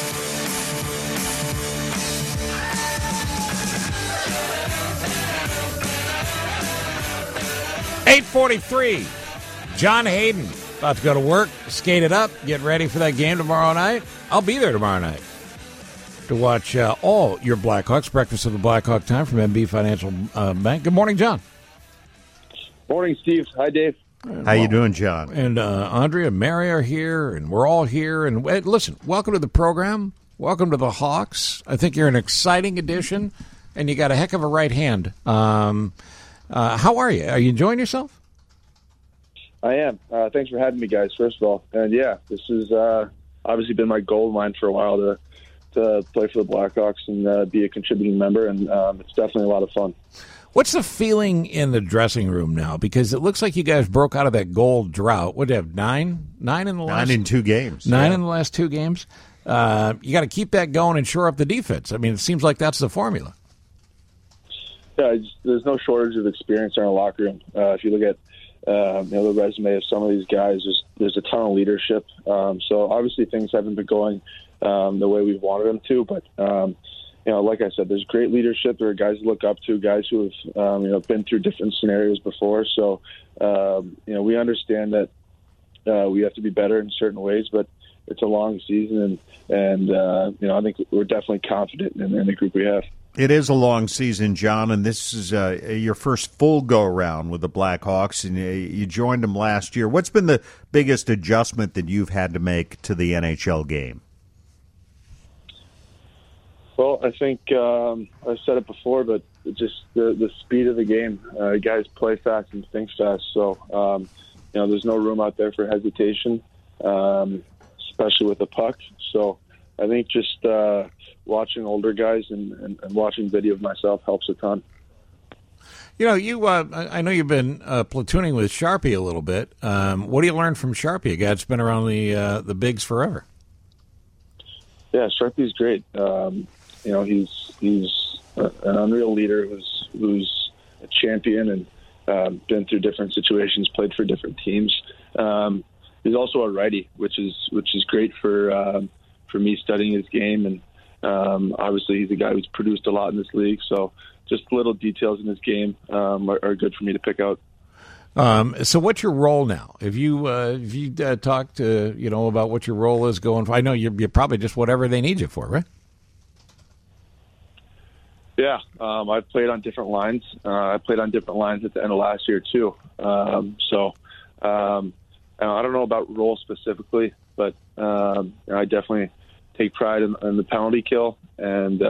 .843, John Hayden, about to go to work, skate it up, get ready for that game tomorrow night. I'll be there tomorrow night to watch all your Blackhawks. Breakfast of the Blackhawk time from MB Financial Bank. Good morning, John. Morning, Steve. Hi, Dave. How you doing, John? And Andrea and Mary are here, and we're all here. And listen, welcome to the program. Welcome to the Hawks. I think you're an exciting addition, and you got a heck of a right hand. How are you? Are you enjoying yourself? I am. Thanks for having me, guys, first of all. And, yeah, this has obviously been my goal of mine for a while to play for the Blackhawks and be a contributing member, and it's definitely a lot of fun. What's the feeling in the dressing room now? Because it looks like you guys broke out of that goal drought. What do you have, nine in the last? 9 in 2 games. 9 in the last 2 games. You got to keep that going and shore up the defense. I mean, it seems like that's the formula. Yeah, there's no shortage of experience in our locker room. If you look at the resume of some of these guys, there's a ton of leadership. So obviously things haven't been going the way we wanted them to, but like I said, there's great leadership. There are guys to look up to, guys who have been through different scenarios before. So we understand that we have to be better in certain ways, but it's a long season, and I think we're definitely confident in the group we have. It is a long season, John, and this is your first full go-around with the Blackhawks, and you joined them last year. What's been the biggest adjustment that you've had to make to the NHL game? Well, I think I've said it before, but just the speed of the game. Guys play fast and think fast, so there's no room out there for hesitation, especially with the puck. So I think just watching older guys and watching video of myself helps a ton. I know you've been platooning with Sharpie a little bit. What do you learn from Sharpie, a guy that's been around the bigs forever? Yeah, Sharpie's great. He's an unreal leader who's a champion and been through different situations, played for different teams. He's also a righty, which is great for me studying his game, and obviously he's a guy who's produced a lot in this league. So just little details in his game are good for me to pick out. So what's your role now? Have you talked about what your role is going for? I know you're probably just whatever they need you for, right? Yeah, I played on different lines. I played on different lines at the end of last year too. So I don't know about role specifically, but I definitely take pride in the penalty kill, and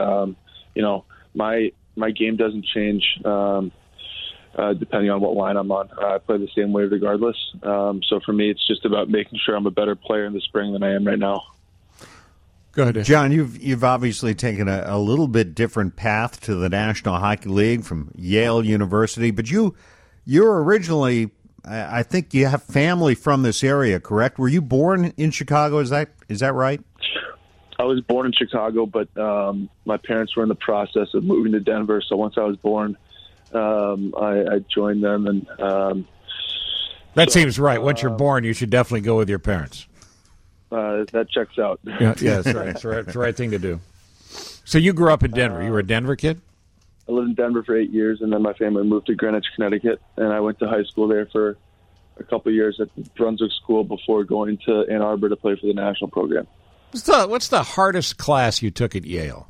my game doesn't change depending on what line I'm on. I play the same way regardless. So for me, it's just about making sure I'm a better player in the spring than I am right now. Go ahead, John. You've obviously taken a little bit different path to the National Hockey League from Yale University, but you're originally, I think you have family from this area, correct? Were you born in Chicago? Is that right? I was born in Chicago, but my parents were in the process of moving to Denver. So once I was born, I joined them, and that seems right. Once you're born, you should definitely go with your parents. That checks out. Yeah, that's right. It's the right thing to do. So you grew up in Denver. You were a Denver kid? I lived in Denver for 8 years, and then my family moved to Greenwich, Connecticut, and I went to high school there for a couple of years at Brunswick School before going to Ann Arbor to play for the national program. What's the hardest class you took at Yale?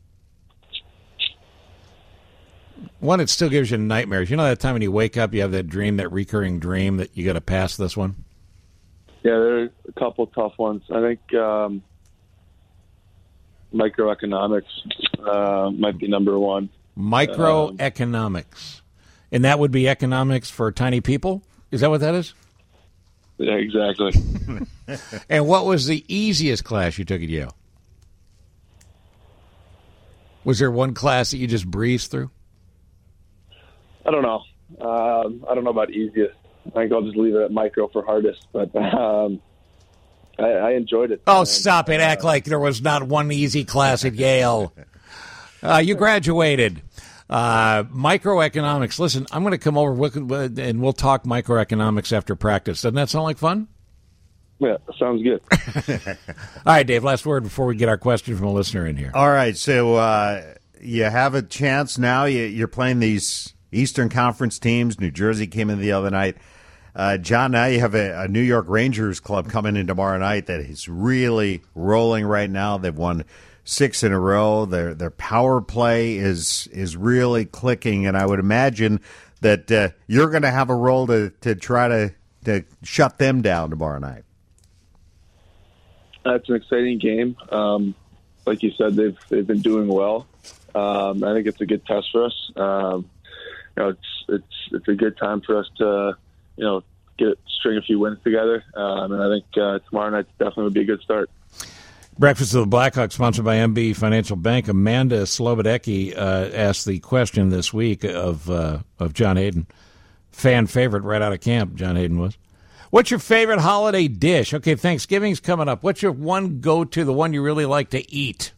One that still gives you nightmares. You know that time when you wake up, you have that dream, that recurring dream that you got to pass this one? Yeah, there are a couple of tough ones. I think microeconomics might be number one. Microeconomics. And that would be economics for tiny people? Is that what that is? Yeah, exactly. And what was the easiest class you took at Yale? Was there one class that you just breezed through? I don't know. I don't know about easiest. I think I'll just leave it at micro for hardest, but I enjoyed it. Oh, stop it. Act like there was not one easy class at Yale. You graduated. Microeconomics. Listen, I'm going to come over and we'll talk microeconomics after practice. Doesn't that sound like fun? Yeah, sounds good. All right, Dave, last word before we get our question from a listener in here. All right, so you have a chance now. You're playing these Eastern Conference teams. New Jersey came in the other night. John, now you have a New York Rangers club coming in tomorrow night that is really rolling right now. They've won 6 in a row. Their power play is really clicking, and I would imagine that you're going to have a role to try to shut them down tomorrow night. That's an exciting game. Like you said, they've been doing well. I think it's a good test for us. It's a good time for us to string a few wins together, and I think tomorrow night definitely would be a good start. Breakfast of the Blackhawks, sponsored by MB Financial Bank. Amanda Slobodecki asked the question this week of John Hayden. Fan favorite right out of camp, John Hayden was. What's your favorite holiday dish? Okay, Thanksgiving's coming up. What's your one go-to, the one you really like to eat?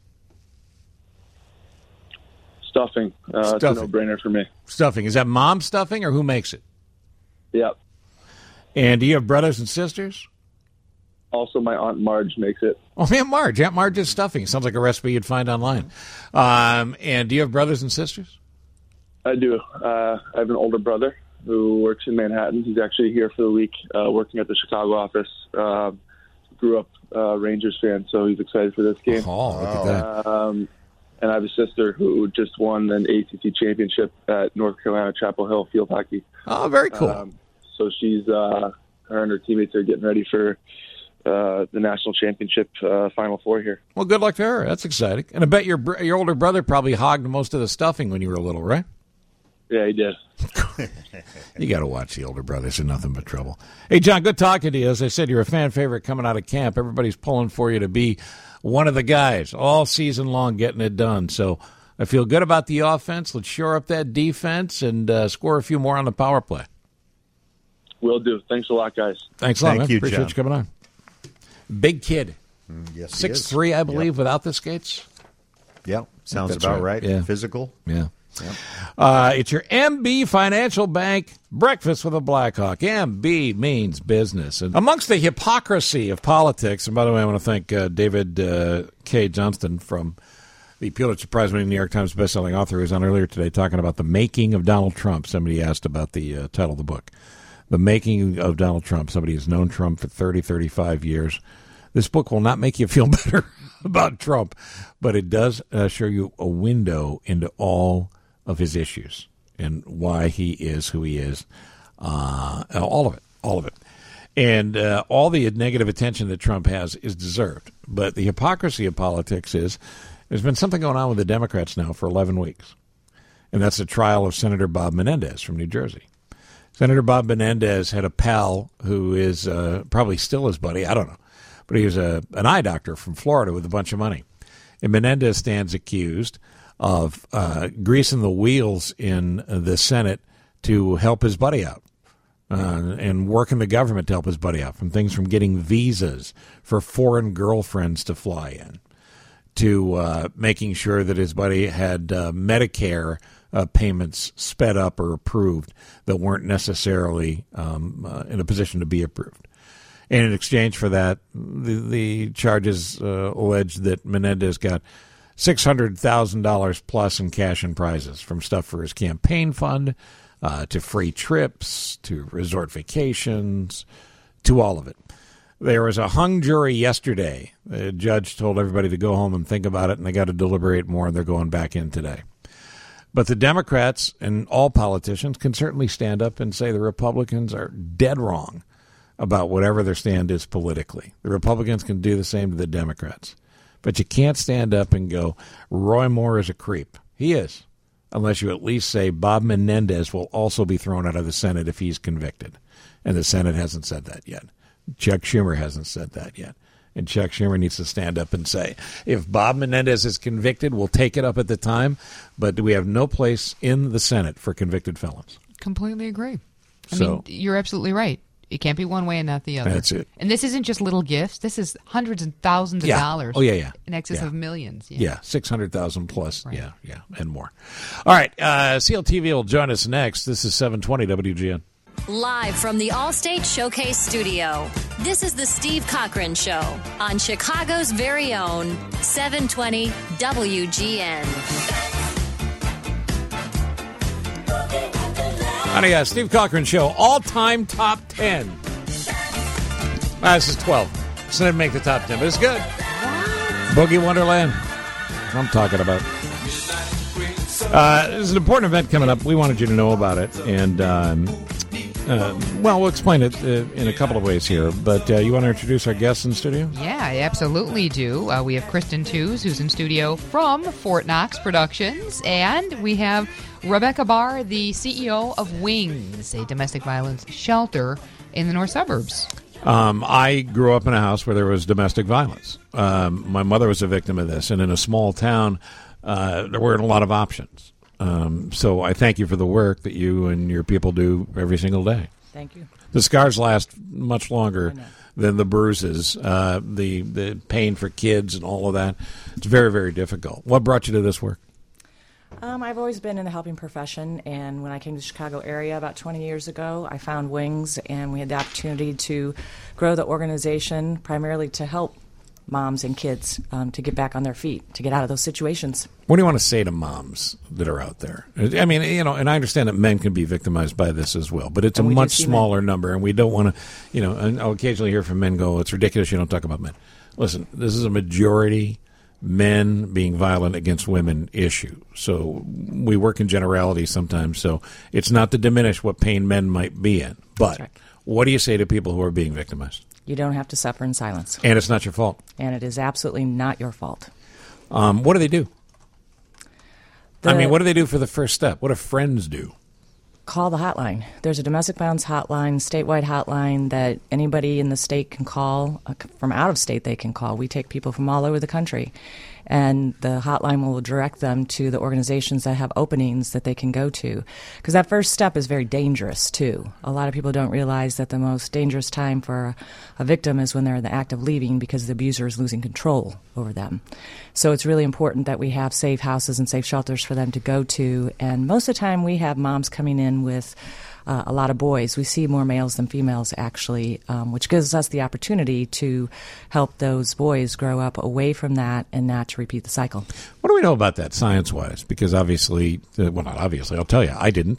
Stuffing. It's a no-brainer for me. Stuffing. Is that mom stuffing or who makes it? Yep. And do you have brothers and sisters? Also, my Aunt Marge makes it. Oh, Aunt Marge. Aunt Marge's stuffing. Sounds like a recipe you'd find online. And do you have brothers and sisters? I do. I have an older brother who works in Manhattan. He's actually here for the week working at the Chicago office. Grew up Rangers fan, so he's excited for this game. Oh, look at that. And I have a sister who just won an ACC championship at North Carolina Chapel Hill field hockey. Oh, very cool. So she's her and her teammates are getting ready for the national championship Final Four here. Well, good luck to her. That's exciting. And I bet your older brother probably hogged most of the stuffing when you were little, right? Yeah, he did. You got to watch the older brothers. They're nothing but trouble. Hey, John, good talking to you. As I said, you're a fan favorite coming out of camp. Everybody's pulling for you to be one of the guys all season long getting it done. So I feel good about the offense. Let's shore up that defense and score a few more on the power play. Will do. Thanks a lot, guys. Thanks a lot, man. You, appreciate John. you coming on. Big kid. Yes, 6'3", I believe, without the skates. Yep, sounds about right. Yeah. Physical. Yeah. Yep. It's your MB Financial Bank Breakfast with a Blackhawk. MB means business. And amongst the hypocrisy of politics, and by the way, I want to thank David K. Johnston from the Pulitzer Prize-winning New York Times bestselling author who was on earlier today talking about the making of Donald Trump. Somebody asked about the title of the book. The Making of Donald Trump. Somebody who's known Trump for 30, 35 years. This book will not make you feel better about Trump, but it does show you a window into all of his issues and why he is who he is. All of it. And all the negative attention that Trump has is deserved. But the hypocrisy of politics is there's been something going on with the Democrats now for 11 weeks. And that's the trial of Senator Bob Menendez from New Jersey. Senator Bob Menendez had a pal who is probably still his buddy. I don't know. But he was an eye doctor from Florida with a bunch of money. And Menendez stands accused of greasing the wheels in the Senate to help his buddy out. And working the government to help his buddy out, from things from getting visas for foreign girlfriends to fly in, to making sure that his buddy had Medicare payments sped up or approved that weren't necessarily in a position to be approved. And in exchange for that, the charges allege that Menendez got $600,000 plus in cash and prizes, from stuff for his campaign fund, to free trips, to resort vacations, to all of it. There was a hung jury yesterday. The judge told everybody to go home and think about it, and they got to deliberate more, and they're going back in today. But the Democrats and all politicians can certainly stand up and say the Republicans are dead wrong about whatever their stand is politically. The Republicans can do the same to the Democrats. But you can't stand up and go, Roy Moore is a creep. He is. Unless you at least say Bob Menendez will also be thrown out of the Senate if he's convicted. And the Senate hasn't said that yet. Chuck Schumer hasn't said that yet. And Chuck Schumer needs to stand up and say, if Bob Menendez is convicted, we'll take it up at the time, but we have no place in the Senate for convicted felons. Completely agree. I mean, you're absolutely right. It can't be one way and not the other. That's it. And this isn't just little gifts. This is hundreds and thousands of dollars. Oh, yeah. In excess of millions. Yeah, 600,000 plus. Right. Yeah, and more. All right, CLTV will join us next. This is 720 WGN. Live from the Allstate Showcase Studio, this is the Steve Cochran Show on Chicago's very own 720 WGN. Honey, Steve Cochran Show, all-time top 10. This is 12. So didn't make the top 10, but it's good. Boogie Wonderland. That's what I'm talking about. There's an important event coming up. We wanted you to know about it. And, we'll explain it in a couple of ways here. But you want to introduce our guests in studio? Yeah, I absolutely do. We have Kristen Tews, who's in studio from Fort Knox Productions. And we have Rebecca Barr, the CEO of Wings, a domestic violence shelter in the north suburbs. I grew up in a house where there was domestic violence. My mother was a victim of this, and in a small town, there weren't a lot of options. So I thank you for the work that you and your people do every single day. Thank you. The scars last much longer than the bruises, the pain for kids and all of that. It's very, very difficult. What brought you to this work? I've always been in the helping profession, and when I came to the Chicago area about 20 years ago, I found Wings, and we had the opportunity to grow the organization primarily to help moms and kids to get back on their feet, to get out of those situations. What do you want to say to moms that are out there? I mean, and I understand that men can be victimized by this as well, but it's a much smaller number, and we don't want to, and I'll occasionally hear from men go, it's ridiculous you don't talk about men. Listen, this is a majority men being violent against women issue. So we work in generality sometimes, so it's not to diminish what pain men might be in. But what do you say to people who are being victimized? You don't have to suffer in silence. And it's not your fault. And it is absolutely not your fault. What do they do? What do they do for the first step? What do friends do? Call the hotline. There's a domestic violence hotline, statewide hotline that anybody in the state can call. From out of state, they can call. We take people from all over the country. And the hotline will direct them to the organizations that have openings that they can go to. Because that first step is very dangerous, too. A lot of people don't realize that the most dangerous time for a victim is when they're in the act of leaving because the abuser is losing control over them. So it's really important that we have safe houses and safe shelters for them to go to. And most of the time we have moms coming in with a lot of boys. We see more males than females, actually, which gives us the opportunity to help those boys grow up away from that and not to repeat the cycle. What do we know about that science-wise? Because obviously, well, not obviously, I'll tell you, I didn't.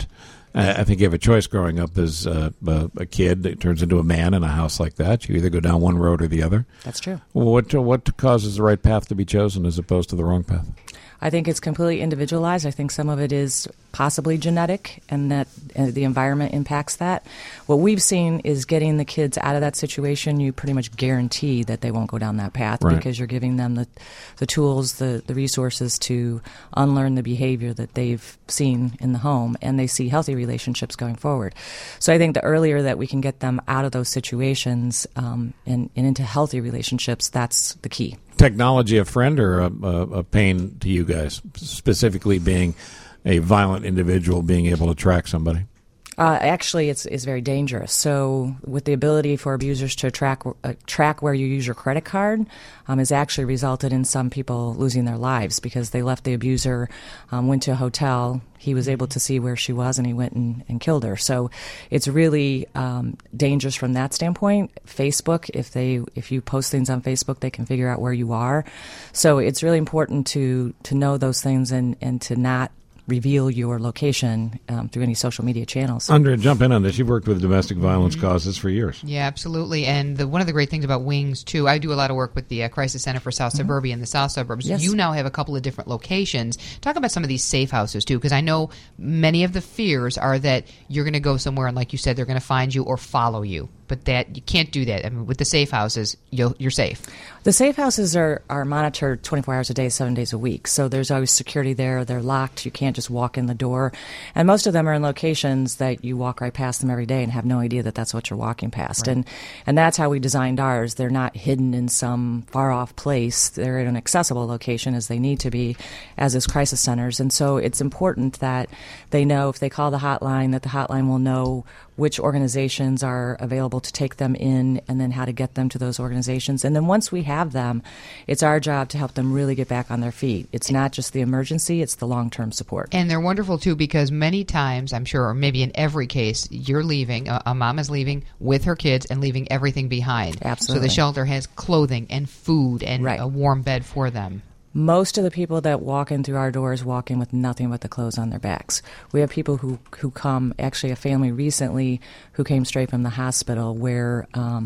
I think you have a choice growing up as a kid that turns into a man in a house like that. You either go down one road or the other. That's true. What causes the right path to be chosen as opposed to the wrong path? I think it's completely individualized. I think some of it is possibly genetic and that the environment impacts that. What we've seen is getting the kids out of that situation, you pretty much guarantee that they won't go down that path because you're giving them the tools, the resources to unlearn the behavior that they've seen in the home, and they see healthy relationships going forward. So I think the earlier that we can get them out of those situations and into healthy relationships, that's the key. Technology a friend or a pain to you guys, specifically being a violent individual being able to track somebody? Actually, it's very dangerous. So with the ability for abusers to track where you use your credit card has actually resulted in some people losing their lives because they left the abuser, went to a hotel. He was able to see where she was, and he went and killed her. So it's really dangerous from that standpoint. Facebook, if you post things on Facebook, they can figure out where you are. So it's really important to know those things and to not reveal your location through any social media channels. Andrea, jump in on this. You've worked with domestic violence causes for years. Yeah, absolutely. And one of the great things about Wings, too, I do a lot of work with the Crisis Center for South Suburbia in the South Suburbs. Yes. You now have a couple of different locations. Talk about some of these safe houses, too, because I know many of the fears are that you're going to go somewhere and, like you said, they're going to find you or follow you. But that you can't do that. I mean, with the safe houses, you're safe. The safe houses are monitored 24 hours a day, 7 days a week. So there's always security there. They're locked. You can't just walk in the door. And most of them are in locations that you walk right past them every day and have no idea that that's what you're walking past. Right. And that's how we designed ours. They're not hidden in some far-off place. They're in an accessible location as they need to be, as is crisis centers. And so it's important that they know if they call the hotline, that the hotline will know which organizations are available to take them in and then how to get them to those organizations. And then once we have them, it's our job to help them really get back on their feet. It's not just the emergency, it's the long-term support. And they're wonderful, too, because many times, I'm sure, or maybe in every case, you're leaving, a mom is leaving with her kids and leaving everything behind. Absolutely. So the shelter has clothing and food and Right. a warm bed for them. Most of the people that walk in through our doors walk in with nothing but the clothes on their backs. We have people who come, actually a family recently who came straight from the hospital where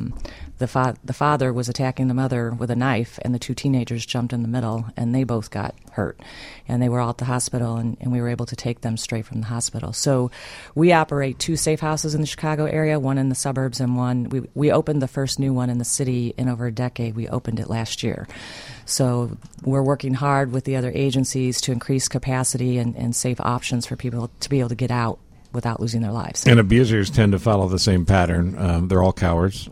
the father was attacking the mother with a knife, and the two teenagers jumped in the middle, and they both got hurt. And they were all at the hospital, and we were able to take them straight from the hospital. So we operate 2 safe houses in the Chicago area, one in the suburbs and one. We opened the first new one in the city in over a decade. We opened it last year. So we're working hard with the other agencies to increase capacity and safe options for people to be able to get out without losing their lives. And abusers tend to follow the same pattern. They're all cowards,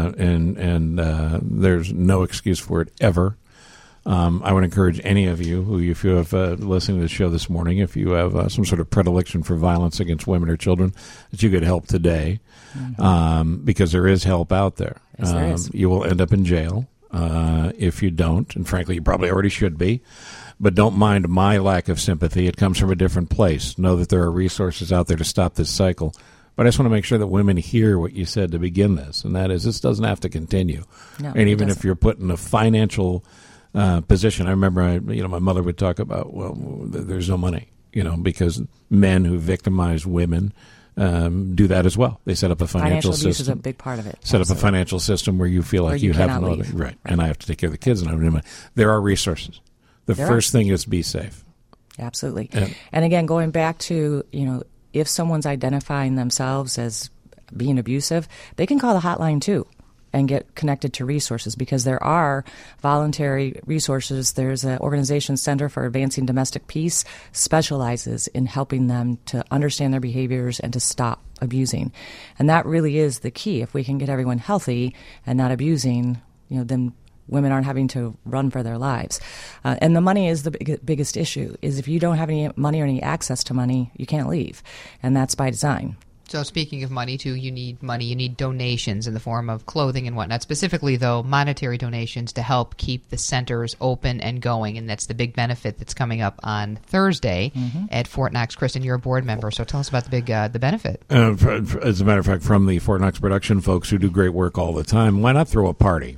and there's no excuse for it ever. I would encourage any of you who, if you have listening to the show this morning, if you have some sort of predilection for violence against women or children, that you could help today, because there is help out there. Yes, there is. You will end up in jail if you don't, and frankly, you probably already should be. But don't mind my lack of sympathy. It comes from a different place. Know that there are resources out there to stop this cycle. But I just want to make sure that women hear what you said to begin this, and that is this doesn't have to continue. No, and even it if you're put in a financial position, I remember my mother would talk about, well, there's no money, because men who victimize women do that as well. They set up a financial system. Abuse is a big part of it. Set up a financial system where you feel like you have no leave. right, and I have to take care of the kids, and I have no money. There are resources. The first thing is be safe. Absolutely. And again, going back to, if someone's identifying themselves as being abusive, they can call the hotline too and get connected to resources, because there are voluntary resources. There's an organization, Center for Advancing Domestic Peace, specializes in helping them to understand their behaviors and to stop abusing. And that really is the key. If we can get everyone healthy and not abusing, then women aren't having to run for their lives. And the money is the biggest issue, is if you don't have any money or any access to money, you can't leave. And that's by design. So speaking of money, too, you need money. You need donations in the form of clothing and whatnot. Specifically, though, monetary donations to help keep the centers open and going. And that's the big benefit that's coming up on Thursday at Fort Knox. Kristen, you're a board member, so tell us about the benefit. As a matter of fact, from the Fort Knox production folks who do great work all the time, why not throw a party, right?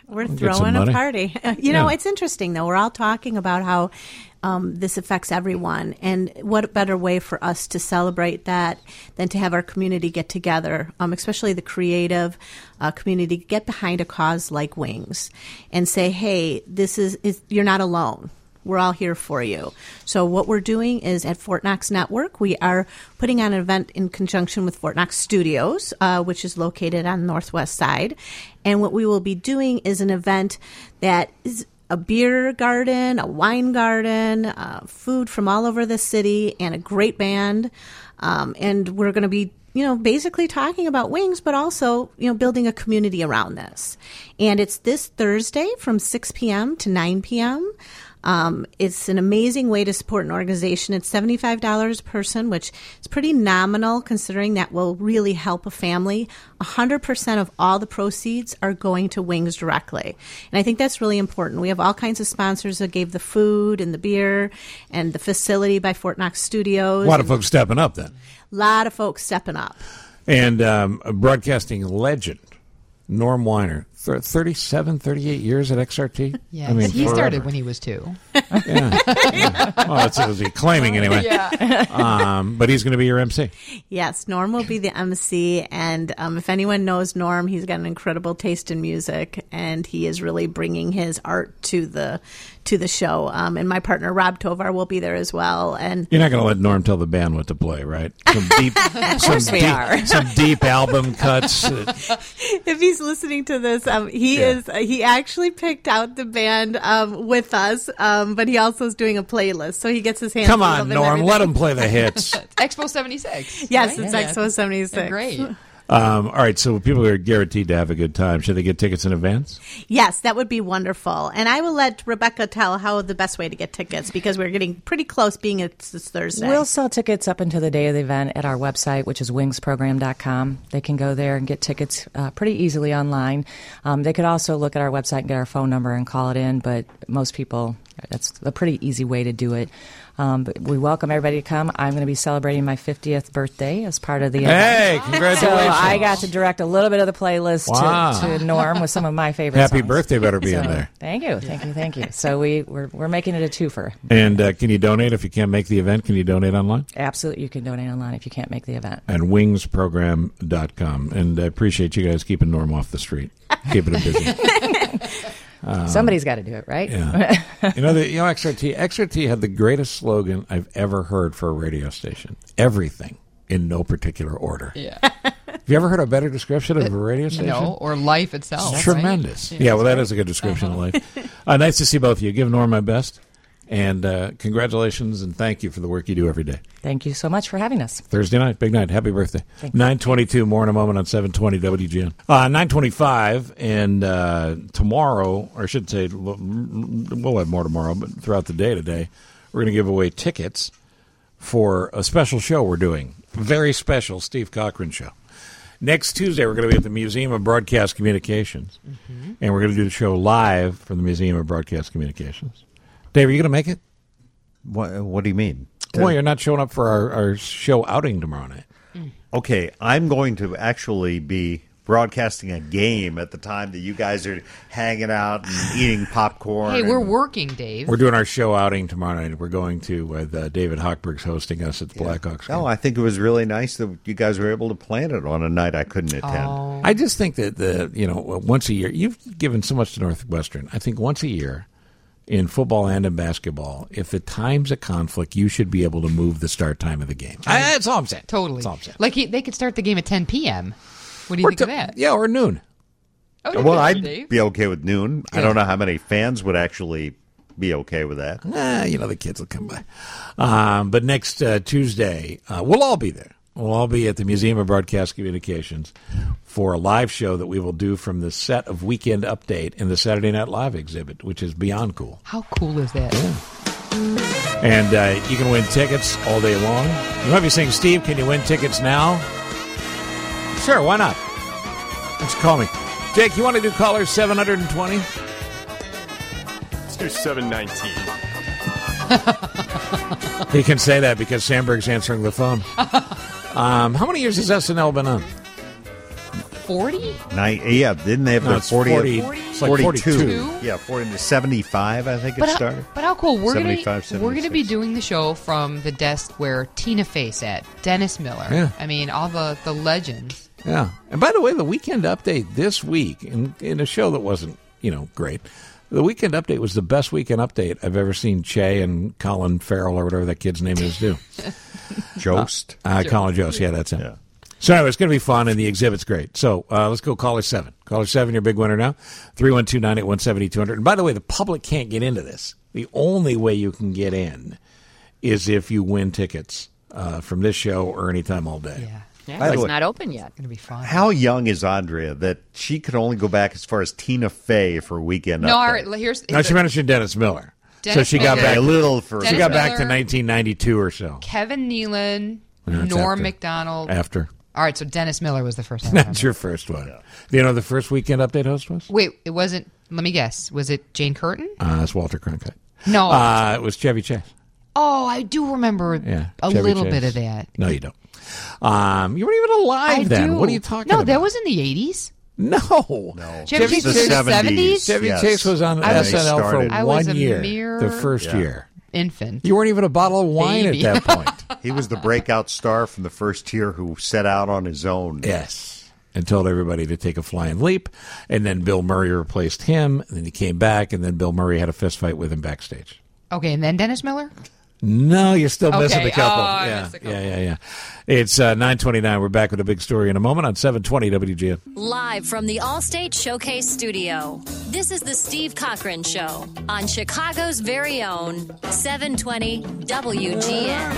We're We'll get some throwing a money. party. It's interesting, though. We're all talking about how this affects everyone. And what better way for us to celebrate that than to have our community get together, especially the creative community, get behind a cause like Wings and say, hey, this is you're not alone. We're all here for you. So what we're doing is at Fort Knox Network, we are putting on an event in conjunction with Fort Knox Studios, which is located on the northwest side. And what we will be doing is an event that is a beer garden, a wine garden, food from all over the city, and a great band. And we're going to be basically talking about Wings, but also, building a community around this. And it's this Thursday from 6 p.m. to 9 p.m. It's an amazing way to support an organization. It's $75 a person, which is pretty nominal considering that will really help a family. 100% of all the proceeds are going to Wings directly. And I think that's really important. We have all kinds of sponsors that gave the food and the beer and the facility by Fort Knox Studios. A lot of folks stepping up then. A lot of folks stepping up. And a broadcasting legend, Norm Weiner, 38 years at XRT. Yeah, he started when he was 2. Yeah. Well, that's what he's claiming anyway. Yeah. But he's going to be your MC. Yes, Norm will be the MC, and if anyone knows Norm, he's got an incredible taste in music, and he is really bringing his art to the show. And my partner Rob Tovar will be there as well. And You're not going to let Norm tell the band what to play, right? Some deep album cuts. If he's listening to this, he actually picked out the band with us, but he also is doing a playlist, so he gets his hands. Come on, Norm, let him play the hits. Expo 76. Yes, right? it's Expo 76. They're great. All right, so people are guaranteed to have a good time. Should they get tickets in advance? Yes, that would be wonderful. And I will let Rebecca tell how the best way to get tickets, because we're getting pretty close being it's this Thursday. We'll sell tickets up until the day of the event at our website, which is wingsprogram.com. They can go there and get tickets pretty easily online. They could also look at our website and get our phone number and call it in, but most people, that's a pretty easy way to do it. But we welcome everybody to come. I'm going to be celebrating my 50th birthday as part of the event. Hey, congratulations. So I got to direct a little bit of the playlist to Norm with some of my favorite songs. Happy birthday better be in there. Thank you. So we're making it a twofer. And can you donate if you can't make the event? Can you donate online? Absolutely. You can donate online if you can't make the event. And wingsprogram.com. And I appreciate you guys keeping Norm off the street. Keeping him busy. Somebody's got to do it, right? Yeah. XRT had the greatest slogan I've ever heard for a radio station. Everything in no particular order. Yeah. Have you ever heard a better description of a radio station? No, or life itself. It's tremendous. Right? Yeah, well, that is a good description of life. Nice to see both of you. Give Norm my best. And congratulations and thank you for the work you do every day. Thank you so much for having us. Thursday night, big night. Happy birthday. 9:22, more in a moment on 720 WGN. 9:25, and tomorrow, or I should say, we'll have more tomorrow, but throughout the day today, we're going to give away tickets for a special show we're doing. Very special Steve Cochran show. Next Tuesday, we're going to be at the Museum of Broadcast Communications, and we're going to do the show live from the Museum of Broadcast Communications. Dave, are you going to make it? What do you mean? Well, you're not showing up for our show outing tomorrow night. Okay, I'm going to actually be broadcasting a game at the time that you guys are hanging out and eating popcorn. Hey, we're working, Dave. We're doing our show outing tomorrow night. We're going to with David Hochberg's hosting us at the Blackhawks game. Oh, I think it was really nice that you guys were able to plan it on a night I couldn't attend. Oh. I just think that once a year, you've given so much to Northwestern. I think once a year, in football and in basketball, if the time's a conflict, you should be able to move the start time of the game. That's all I'm saying. Totally. That's all I'm saying. Like they could start the game at 10 p.m. What do you think of that? Yeah, or noon. Oh, well, I'd Dave. be okay with noon. Yeah. I don't know how many fans would actually be okay with that. The kids will come by. But next Tuesday, we'll all be there. We'll all be at the Museum of Broadcast Communications for a live show that we will do from the set of Weekend Update in the Saturday Night Live exhibit, which is beyond cool. How cool is that? Yeah. And you can win tickets all day long. You might be saying, Steve, can you win tickets now? Sure, why not? Just call me. Jake, you want to do caller 720? Let's do 719. He can say that because Sandberg's answering the phone. How many years has SNL been on? 40? Didn't they have their it's 40? 40. It's like 42. Yeah, 40 to 75, I think it started. But how cool. We're going 75, to be doing the show from the desk where Tina Fey sat, Dennis Miller. Yeah. I mean, all the legends. Yeah. And by the way, the Weekend Update this week, in a show that wasn't, great, the Weekend Update was the best Weekend Update I've ever seen Che and Colin Farrell, or whatever that kid's name is, do. Jost? Colin Jost, yeah, that's him. Yeah. So anyway, it's going to be fun, and the exhibit's great. So let's go caller 7. Caller 7, your big winner now, 312-981-7200. And by the way, the public can't get into this. The only way you can get in is if you win tickets from this show or anytime all day. Yeah, it's not open yet. It's going to be fun. How young is Andrea that she could only go back as far as Tina Fey for Weekend Update? No, she mentioned Dennis Miller. Dennis so she got Miller. back a little further. She got back to 1992 or so. Kevin Nealon, That's Norm after. MacDonald. After. All right, so Dennis Miller was the first one. That's your first one. Yeah. Do you know who the first Weekend Update host was? Wait, it wasn't. Let me guess. Was it Jane Curtin? It's Walter Cronkite. No. It was Chevy Chase. Oh, I do remember a Chevy little Chase. bit of that. No, you don't. You weren't even alive then. What are you talking about? No, that was in the 80s. No. Chevy Chase was in the 70s? Chevy Chase was on SNL for I was 1 a year. mere The first year. Infant. You weren't even a bottle of wine Baby. at that point. He was the breakout star from the first year who set out on his own. Yes. And told everybody to take a flying leap. And then Bill Murray replaced him. And then he came back. And then Bill Murray had a fist fight with him backstage. Okay, and then Dennis Miller? No, you're still missing Okay. a couple. Oh, I missed a couple. Yeah. It's 9:29. We're back with a big story in a moment on 720 WGN. Live from the Allstate Showcase Studio, this is the Steve Cochran Show on Chicago's very own 720 WGN.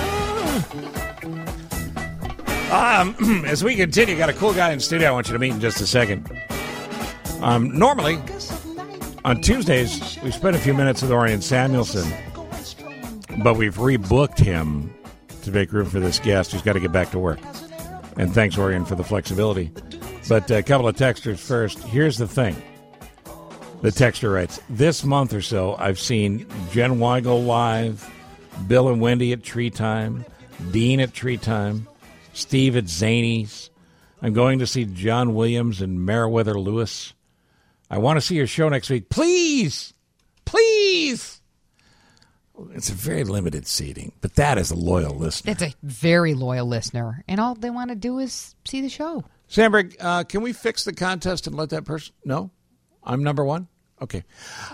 As we continue, got a cool guy in the studio I want you to meet in just a second. Normally, on Tuesdays, we spend a few minutes with Orion Samuelson, but we've rebooked him to make room for this guest who's got to get back to work. And thanks, Orion, for the flexibility. But a couple of texters first. Here's the thing. The texter writes, this month or so, I've seen Jen Weigel live, Bill and Wendy at Tree Time, Dean at Tree Time, Steve at Zany's. I'm going to see John Williams and Meriwether Lewis. I want to see your show next week. Please! Please! It's a very limited seating, but that is a loyal listener. That's a very loyal listener. And all they want to do is see the show. Sandberg, can we fix the contest and let that person... No? I'm number one? Okay.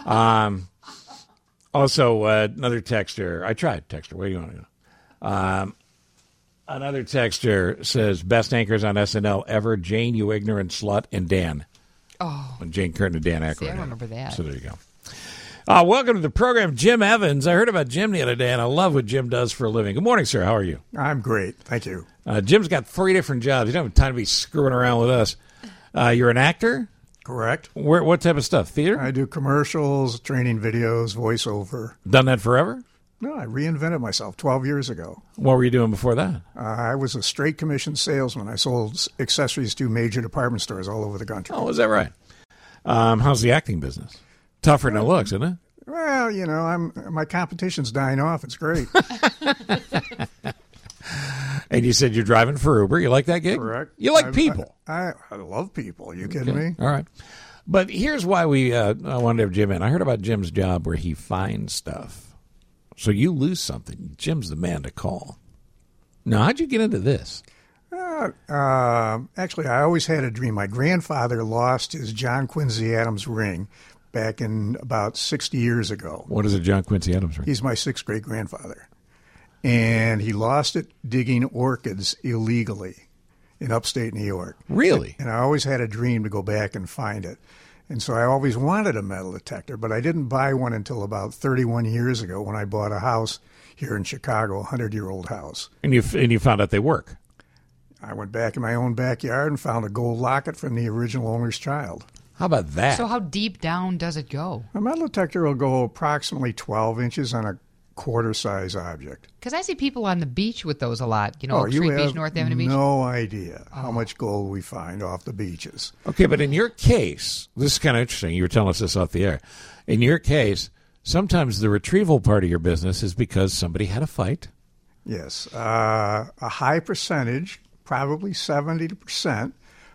Also, another texter. I tried texter. Where do you want to go? Another texter says, best anchors on SNL ever, Jane, you ignorant slut, and Dan. Oh. And Jane Curtin and Dan Aykroyd. See, I remember that. So there you go. Welcome to the program, Jim Evans. I heard about Jim the other day, and I love what Jim does for a living. Good morning, sir. How are you? I'm great. Thank you. Jim's got 3 different jobs. You don't have time to be screwing around with us. You're an actor? Correct. What type of stuff? Theater? I do commercials, training videos, voiceover. Done that forever? No, I reinvented myself 12 years ago. What were you doing before that? I was a straight commission salesman. I sold accessories to major department stores all over the country. Oh, is that right? How's the acting business? Tougher than it looks, isn't it? Well, you know, my competition's dying off. It's great. And you said you're driving for Uber. You like that gig? Correct. You like people. I love people. Are you kidding me? All right. But here's why I wanted to have Jim in. I heard about Jim's job where he finds stuff. So you lose something. Jim's the man to call. Now, how'd you get into this? Actually, I always had a dream. My grandfather lost his John Quincy Adams ring back in about 60 years ago. What is a John Quincy Adams ring? He's my 6th great-grandfather. And he lost it digging orchids illegally in upstate New York. Really? And I always had a dream to go back and find it. And so I always wanted a metal detector, but I didn't buy one until about 31 years ago when I bought a house here in Chicago, a 100-year-old house. And you found out they work? I went back in my own backyard and found a gold locket from the original owner's child. How about that? So how deep down does it go? A metal detector will go approximately 12 inches on a quarter-size object. Because I see people on the beach with those a lot. You know, Oak you Street Beach, have North Avenue Beach. No idea how much gold we find off the beaches. Okay, but in your case, this is kind of interesting. You were telling us this off the air. In your case, sometimes the retrieval part of your business is because somebody had a fight. Yes. A high percentage, probably 70%,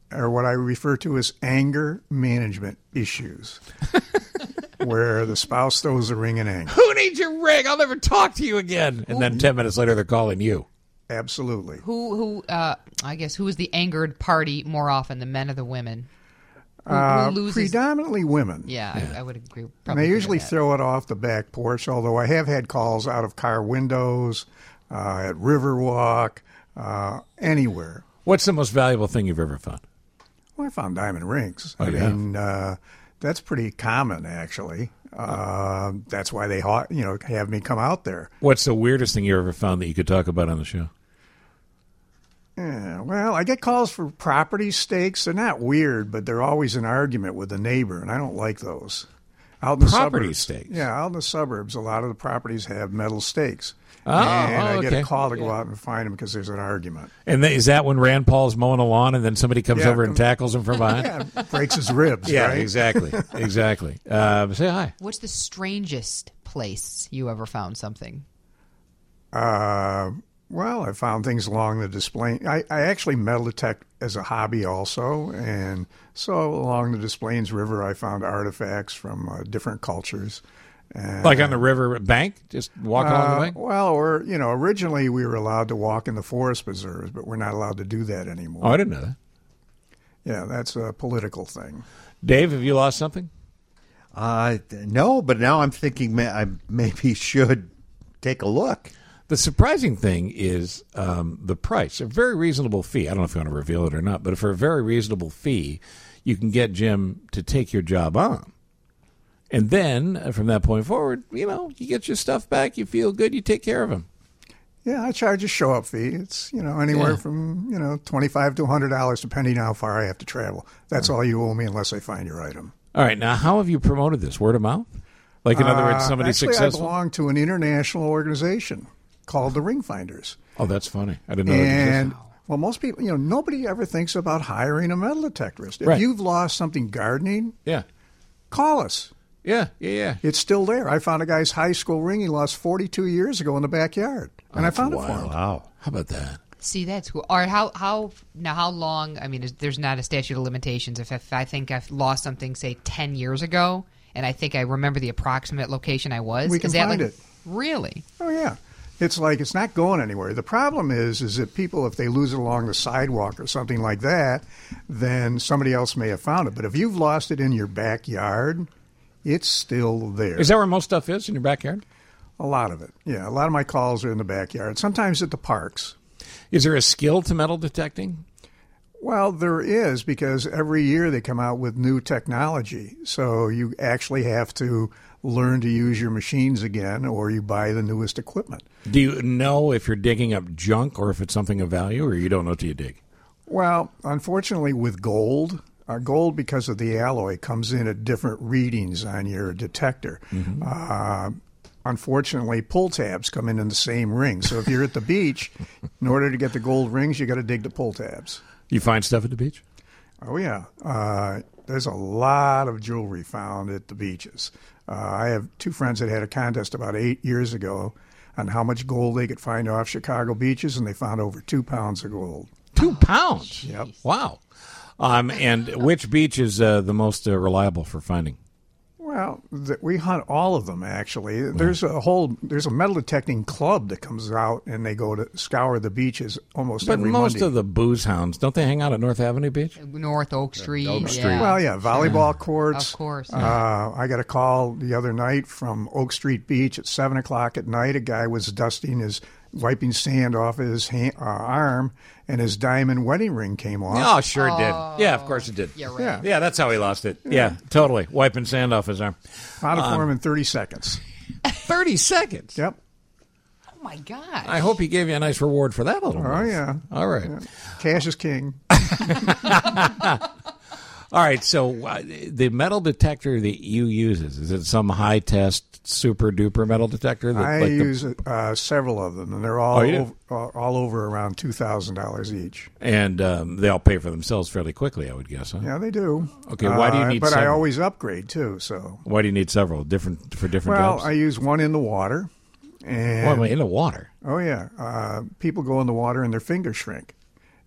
are what I refer to as anger management issues, where the spouse throws a ring in anger. Who needs your ring? I'll never talk to you again. And then 10 minutes later, they're calling you. Absolutely. I guess, who is the angered party more often, the men or the women? Who loses? Predominantly women. Yeah. I would agree. And they usually throw it off the back porch, although I have had calls out of car windows, at Riverwalk, anywhere. What's the most valuable thing you've ever found? Well, I found diamond rings. Oh, I yeah? mean, that's pretty common, actually. That's why they have me come out there. What's the weirdest thing you ever found that you could talk about on the show? Yeah, well, I get calls for property stakes. They're not weird, but they're always an argument with the neighbor, and I don't like those. Out in the Property suburbs, stakes? Yeah, out in the suburbs, a lot of the properties have metal stakes. Oh, and I okay. get a call to go out and find them because there's an argument. And is that when Rand Paul's mowing a lawn and then somebody comes over and tackles him from behind? Yeah, breaks his ribs, Yeah, right? exactly. Say hi. What's the strangest place you ever found something? Well, I found things along the display. I actually metal detect as a hobby also, and so along the Des Plaines River, I found artifacts from different cultures. Like on the river bank? Just walking along the bank? Well, originally we were allowed to walk in the forest preserves, but we're not allowed to do that anymore. Oh, I didn't know that. Yeah, that's a political thing. Dave, have you lost something? No, but now I'm thinking I maybe should take a look. The surprising thing is the price. A very reasonable fee. I don't know if you want to reveal it or not, but for a very reasonable fee, you can get Jim to take your job on. And then, from that point forward, you get your stuff back, you feel good, you take care of him. Yeah, I charge a show-up fee. It's, anywhere from, $25 to $100, depending on how far I have to travel. That's all you owe me unless I find your item. All right, now how have you promoted this? Word of mouth? Like, in other words, somebody's successful? I belong to an international organization called the Ring Finders. Oh, that's funny. I didn't know that existed. Well, most people, nobody ever thinks about hiring a metal detectorist. If Right. you've lost something gardening, call us. Yeah. It's still there. I found a guy's high school ring he lost 42 years ago in the backyard, and I found it for him. Wow. How about that? See, that's cool. Or how long? I mean, there's not a statute of limitations. If I think I've lost something, say 10 years ago, and I think I remember the approximate location I was, We can is that find like, it. Really? Oh, yeah. It's like it's not going anywhere. The problem is that people, if they lose it along the sidewalk or something like that, then somebody else may have found it. But if you've lost it in your backyard, it's still there. Is that where most stuff is, in your backyard? A lot of it, yeah. A lot of my calls are in the backyard, sometimes at the parks. Is there a skill to metal detecting? Well, there is, because every year they come out with new technology. So you actually have to learn to use your machines again, or you buy the newest equipment. Do you know if you're digging up junk or if it's something of value, or you don't know till you dig? Well, unfortunately, with gold, gold, because of the alloy, comes in at different readings on your detector. Unfortunately, pull tabs come in the same ring. So if you're at the beach, in order to get the gold rings, you got to dig the pull tabs. You find stuff at the beach? Oh, yeah. There's a lot of jewelry found at the beaches. I have two friends that had a contest about 8 years ago on how much gold they could find off Chicago beaches, and they found over 2 pounds of gold. 2 pounds? Yep. Wow. And which beach is the most reliable for finding? Well, we hunt all of them, actually. There's a metal detecting club that comes out, and they go to scour the beaches almost every But most Monday. of the booze hounds, don't they hang out at North Avenue Beach? North Oak Street. Oak Street. Yeah. Well, yeah, volleyball courts. Of course. I got a call the other night from Oak Street Beach at 7 o'clock at night. A guy was wiping sand off his arm, and his diamond wedding ring came off. Oh, sure it did. Yeah, of course it did. Yeah, right. Yeah, that's how he lost it. Yeah, totally. Wiping sand off his arm. Found it for him in 30 seconds. 30 seconds? Yep. Oh, my God. I hope he gave you a nice reward for that little Oh, move. yeah. All right. Yeah. Cash is king. All right, so the metal detector that you use, is it some high-test, super-duper metal detector? I use several of them, and they're all all over around $2,000 each. And they all pay for themselves fairly quickly, I would guess, huh? Yeah, they do. Okay, why do you need But several? I always upgrade, too. So. Why do you need several for different Well, jobs? I use one in the water. And Well, in the water? Oh, yeah. People go in the water and their fingers shrink.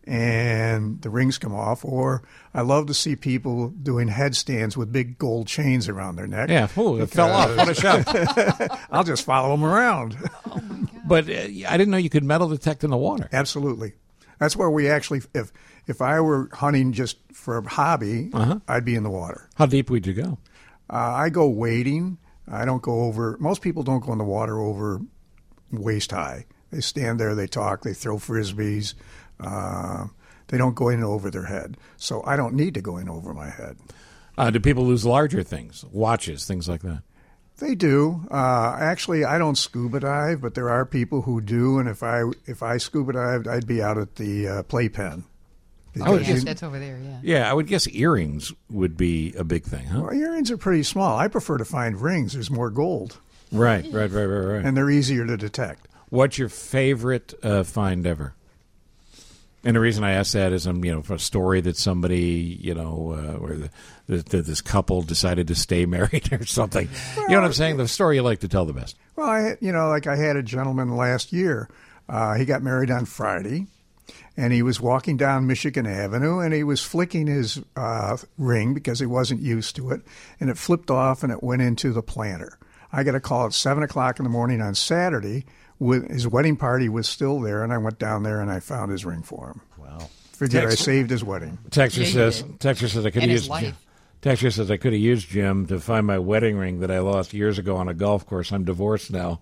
and the rings come off. Or I love to see people doing headstands with big gold chains around their neck. Yeah, it fell off. What a shock. I'll just follow them around. Oh, my God. But I didn't know you could metal detect in the water. Absolutely. That's where we actually, if I were hunting just for a hobby, I'd be in the water. How deep would you go? I go wading. I don't go over, most people don't go in the water over waist high. They stand there, they talk, they throw Frisbees. They don't go in over their head. So I don't need to go in over my head. Do people lose larger things, watches, things like that? They do. Actually, I don't scuba dive, but there are people who do. And if I scuba dived, I'd be out at the playpen. Oh, yes, that's over there, yeah. Yeah, I would guess earrings would be a big thing, huh? Well, earrings are pretty small. I prefer to find rings. There's more gold. Right. And they're easier to detect. What's your favorite find ever? And the reason I ask that is, for a story that somebody, where this couple decided to stay married or something. Well, you know what I'm saying? The story you like to tell the best. Well, I had a gentleman last year. He got married on Friday, and he was walking down Michigan Avenue, and he was flicking his ring because he wasn't used to it, and it flipped off, and it went into the planter. I got a call at 7 o'clock in the morning on Saturday. His wedding party was still there, and I went down there and I found his ring for him. Wow! Figured I saved his wedding. Texture says I could have used. Texture says I could have used Jim to find my wedding ring that I lost years ago on a golf course. I'm divorced now.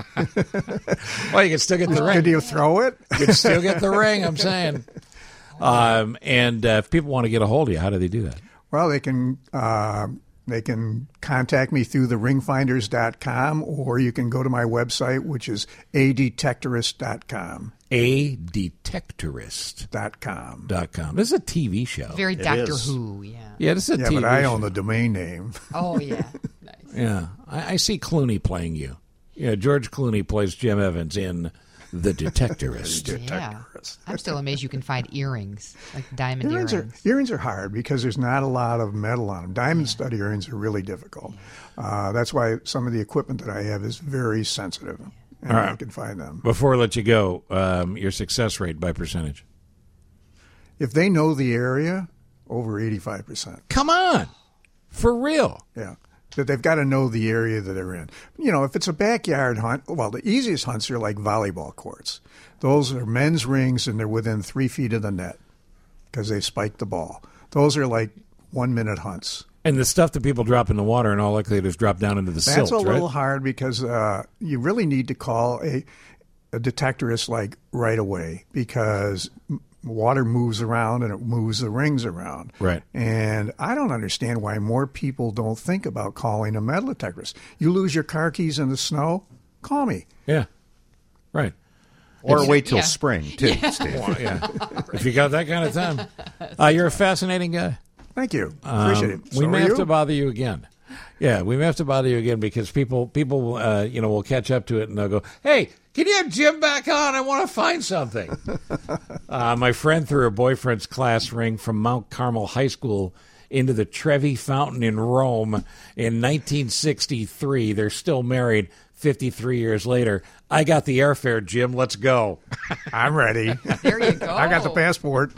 Well, you can still get the ring. Did you throw it? You can still get the ring. I'm saying. And if people want to get a hold of you, how do they do that? Well, they can contact me through the ringfinders.com, or you can go to my website, which is adetectorist.com. adetectorist.com. This is a TV show. Very Doctor Who, yeah. Yeah, this is a TV but I show. own the domain name. Oh, yeah. Nice. Yeah. I see Clooney playing you. Yeah, George Clooney plays Jim Evans in The Detectorist. Yeah. I'm still amazed you can find earrings, like diamond earrings. Earrings are hard because there's not a lot of metal on them. Diamond stud earrings are really difficult. That's why some of the equipment that I have is very sensitive, and I can find them. Before I let you go, your success rate by percentage. If they know the area, over 85%. Come on. For real. Yeah. That they've got to know the area that they're in. If it's a backyard hunt, well, the easiest hunts are like volleyball courts. Those are men's rings, and they're within 3 feet of the net because they spiked the ball. Those are like 1-minute hunts. And the stuff that people drop in the water, in all likelihood, is drop down into the silt, That's a little hard because you really need to call a detectorist like right away because water moves around and it moves the rings around. Right. And I don't understand why more people don't think about calling a metal detectorist. You lose your car keys in the snow, call me. Yeah. Right. Or wait till spring, too, Steve. Well, yeah. If you got that kind of time. You're a fascinating guy. Thank you. Appreciate it. We may have to bother you again. Yeah, we may have to bother you again because people will catch up to it and they'll go, hey, can you have Jim back on? I want to find something. My friend threw her boyfriend's class ring from Mount Carmel High School into the Trevi Fountain in Rome in 1963. They're still married 53 years later. I got the airfare, Jim. Let's go. I'm ready. There you go. I got the passport.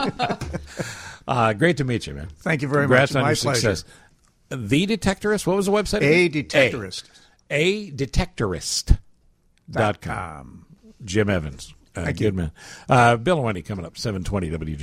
Great to meet you, man. Thank you very Congrats much. on My your pleasure. success. The Detectorist? What was the website? Adetectorist. Adetectorist.com. Jim Evans. Good man. Bill and Wendy coming up, 720 WG.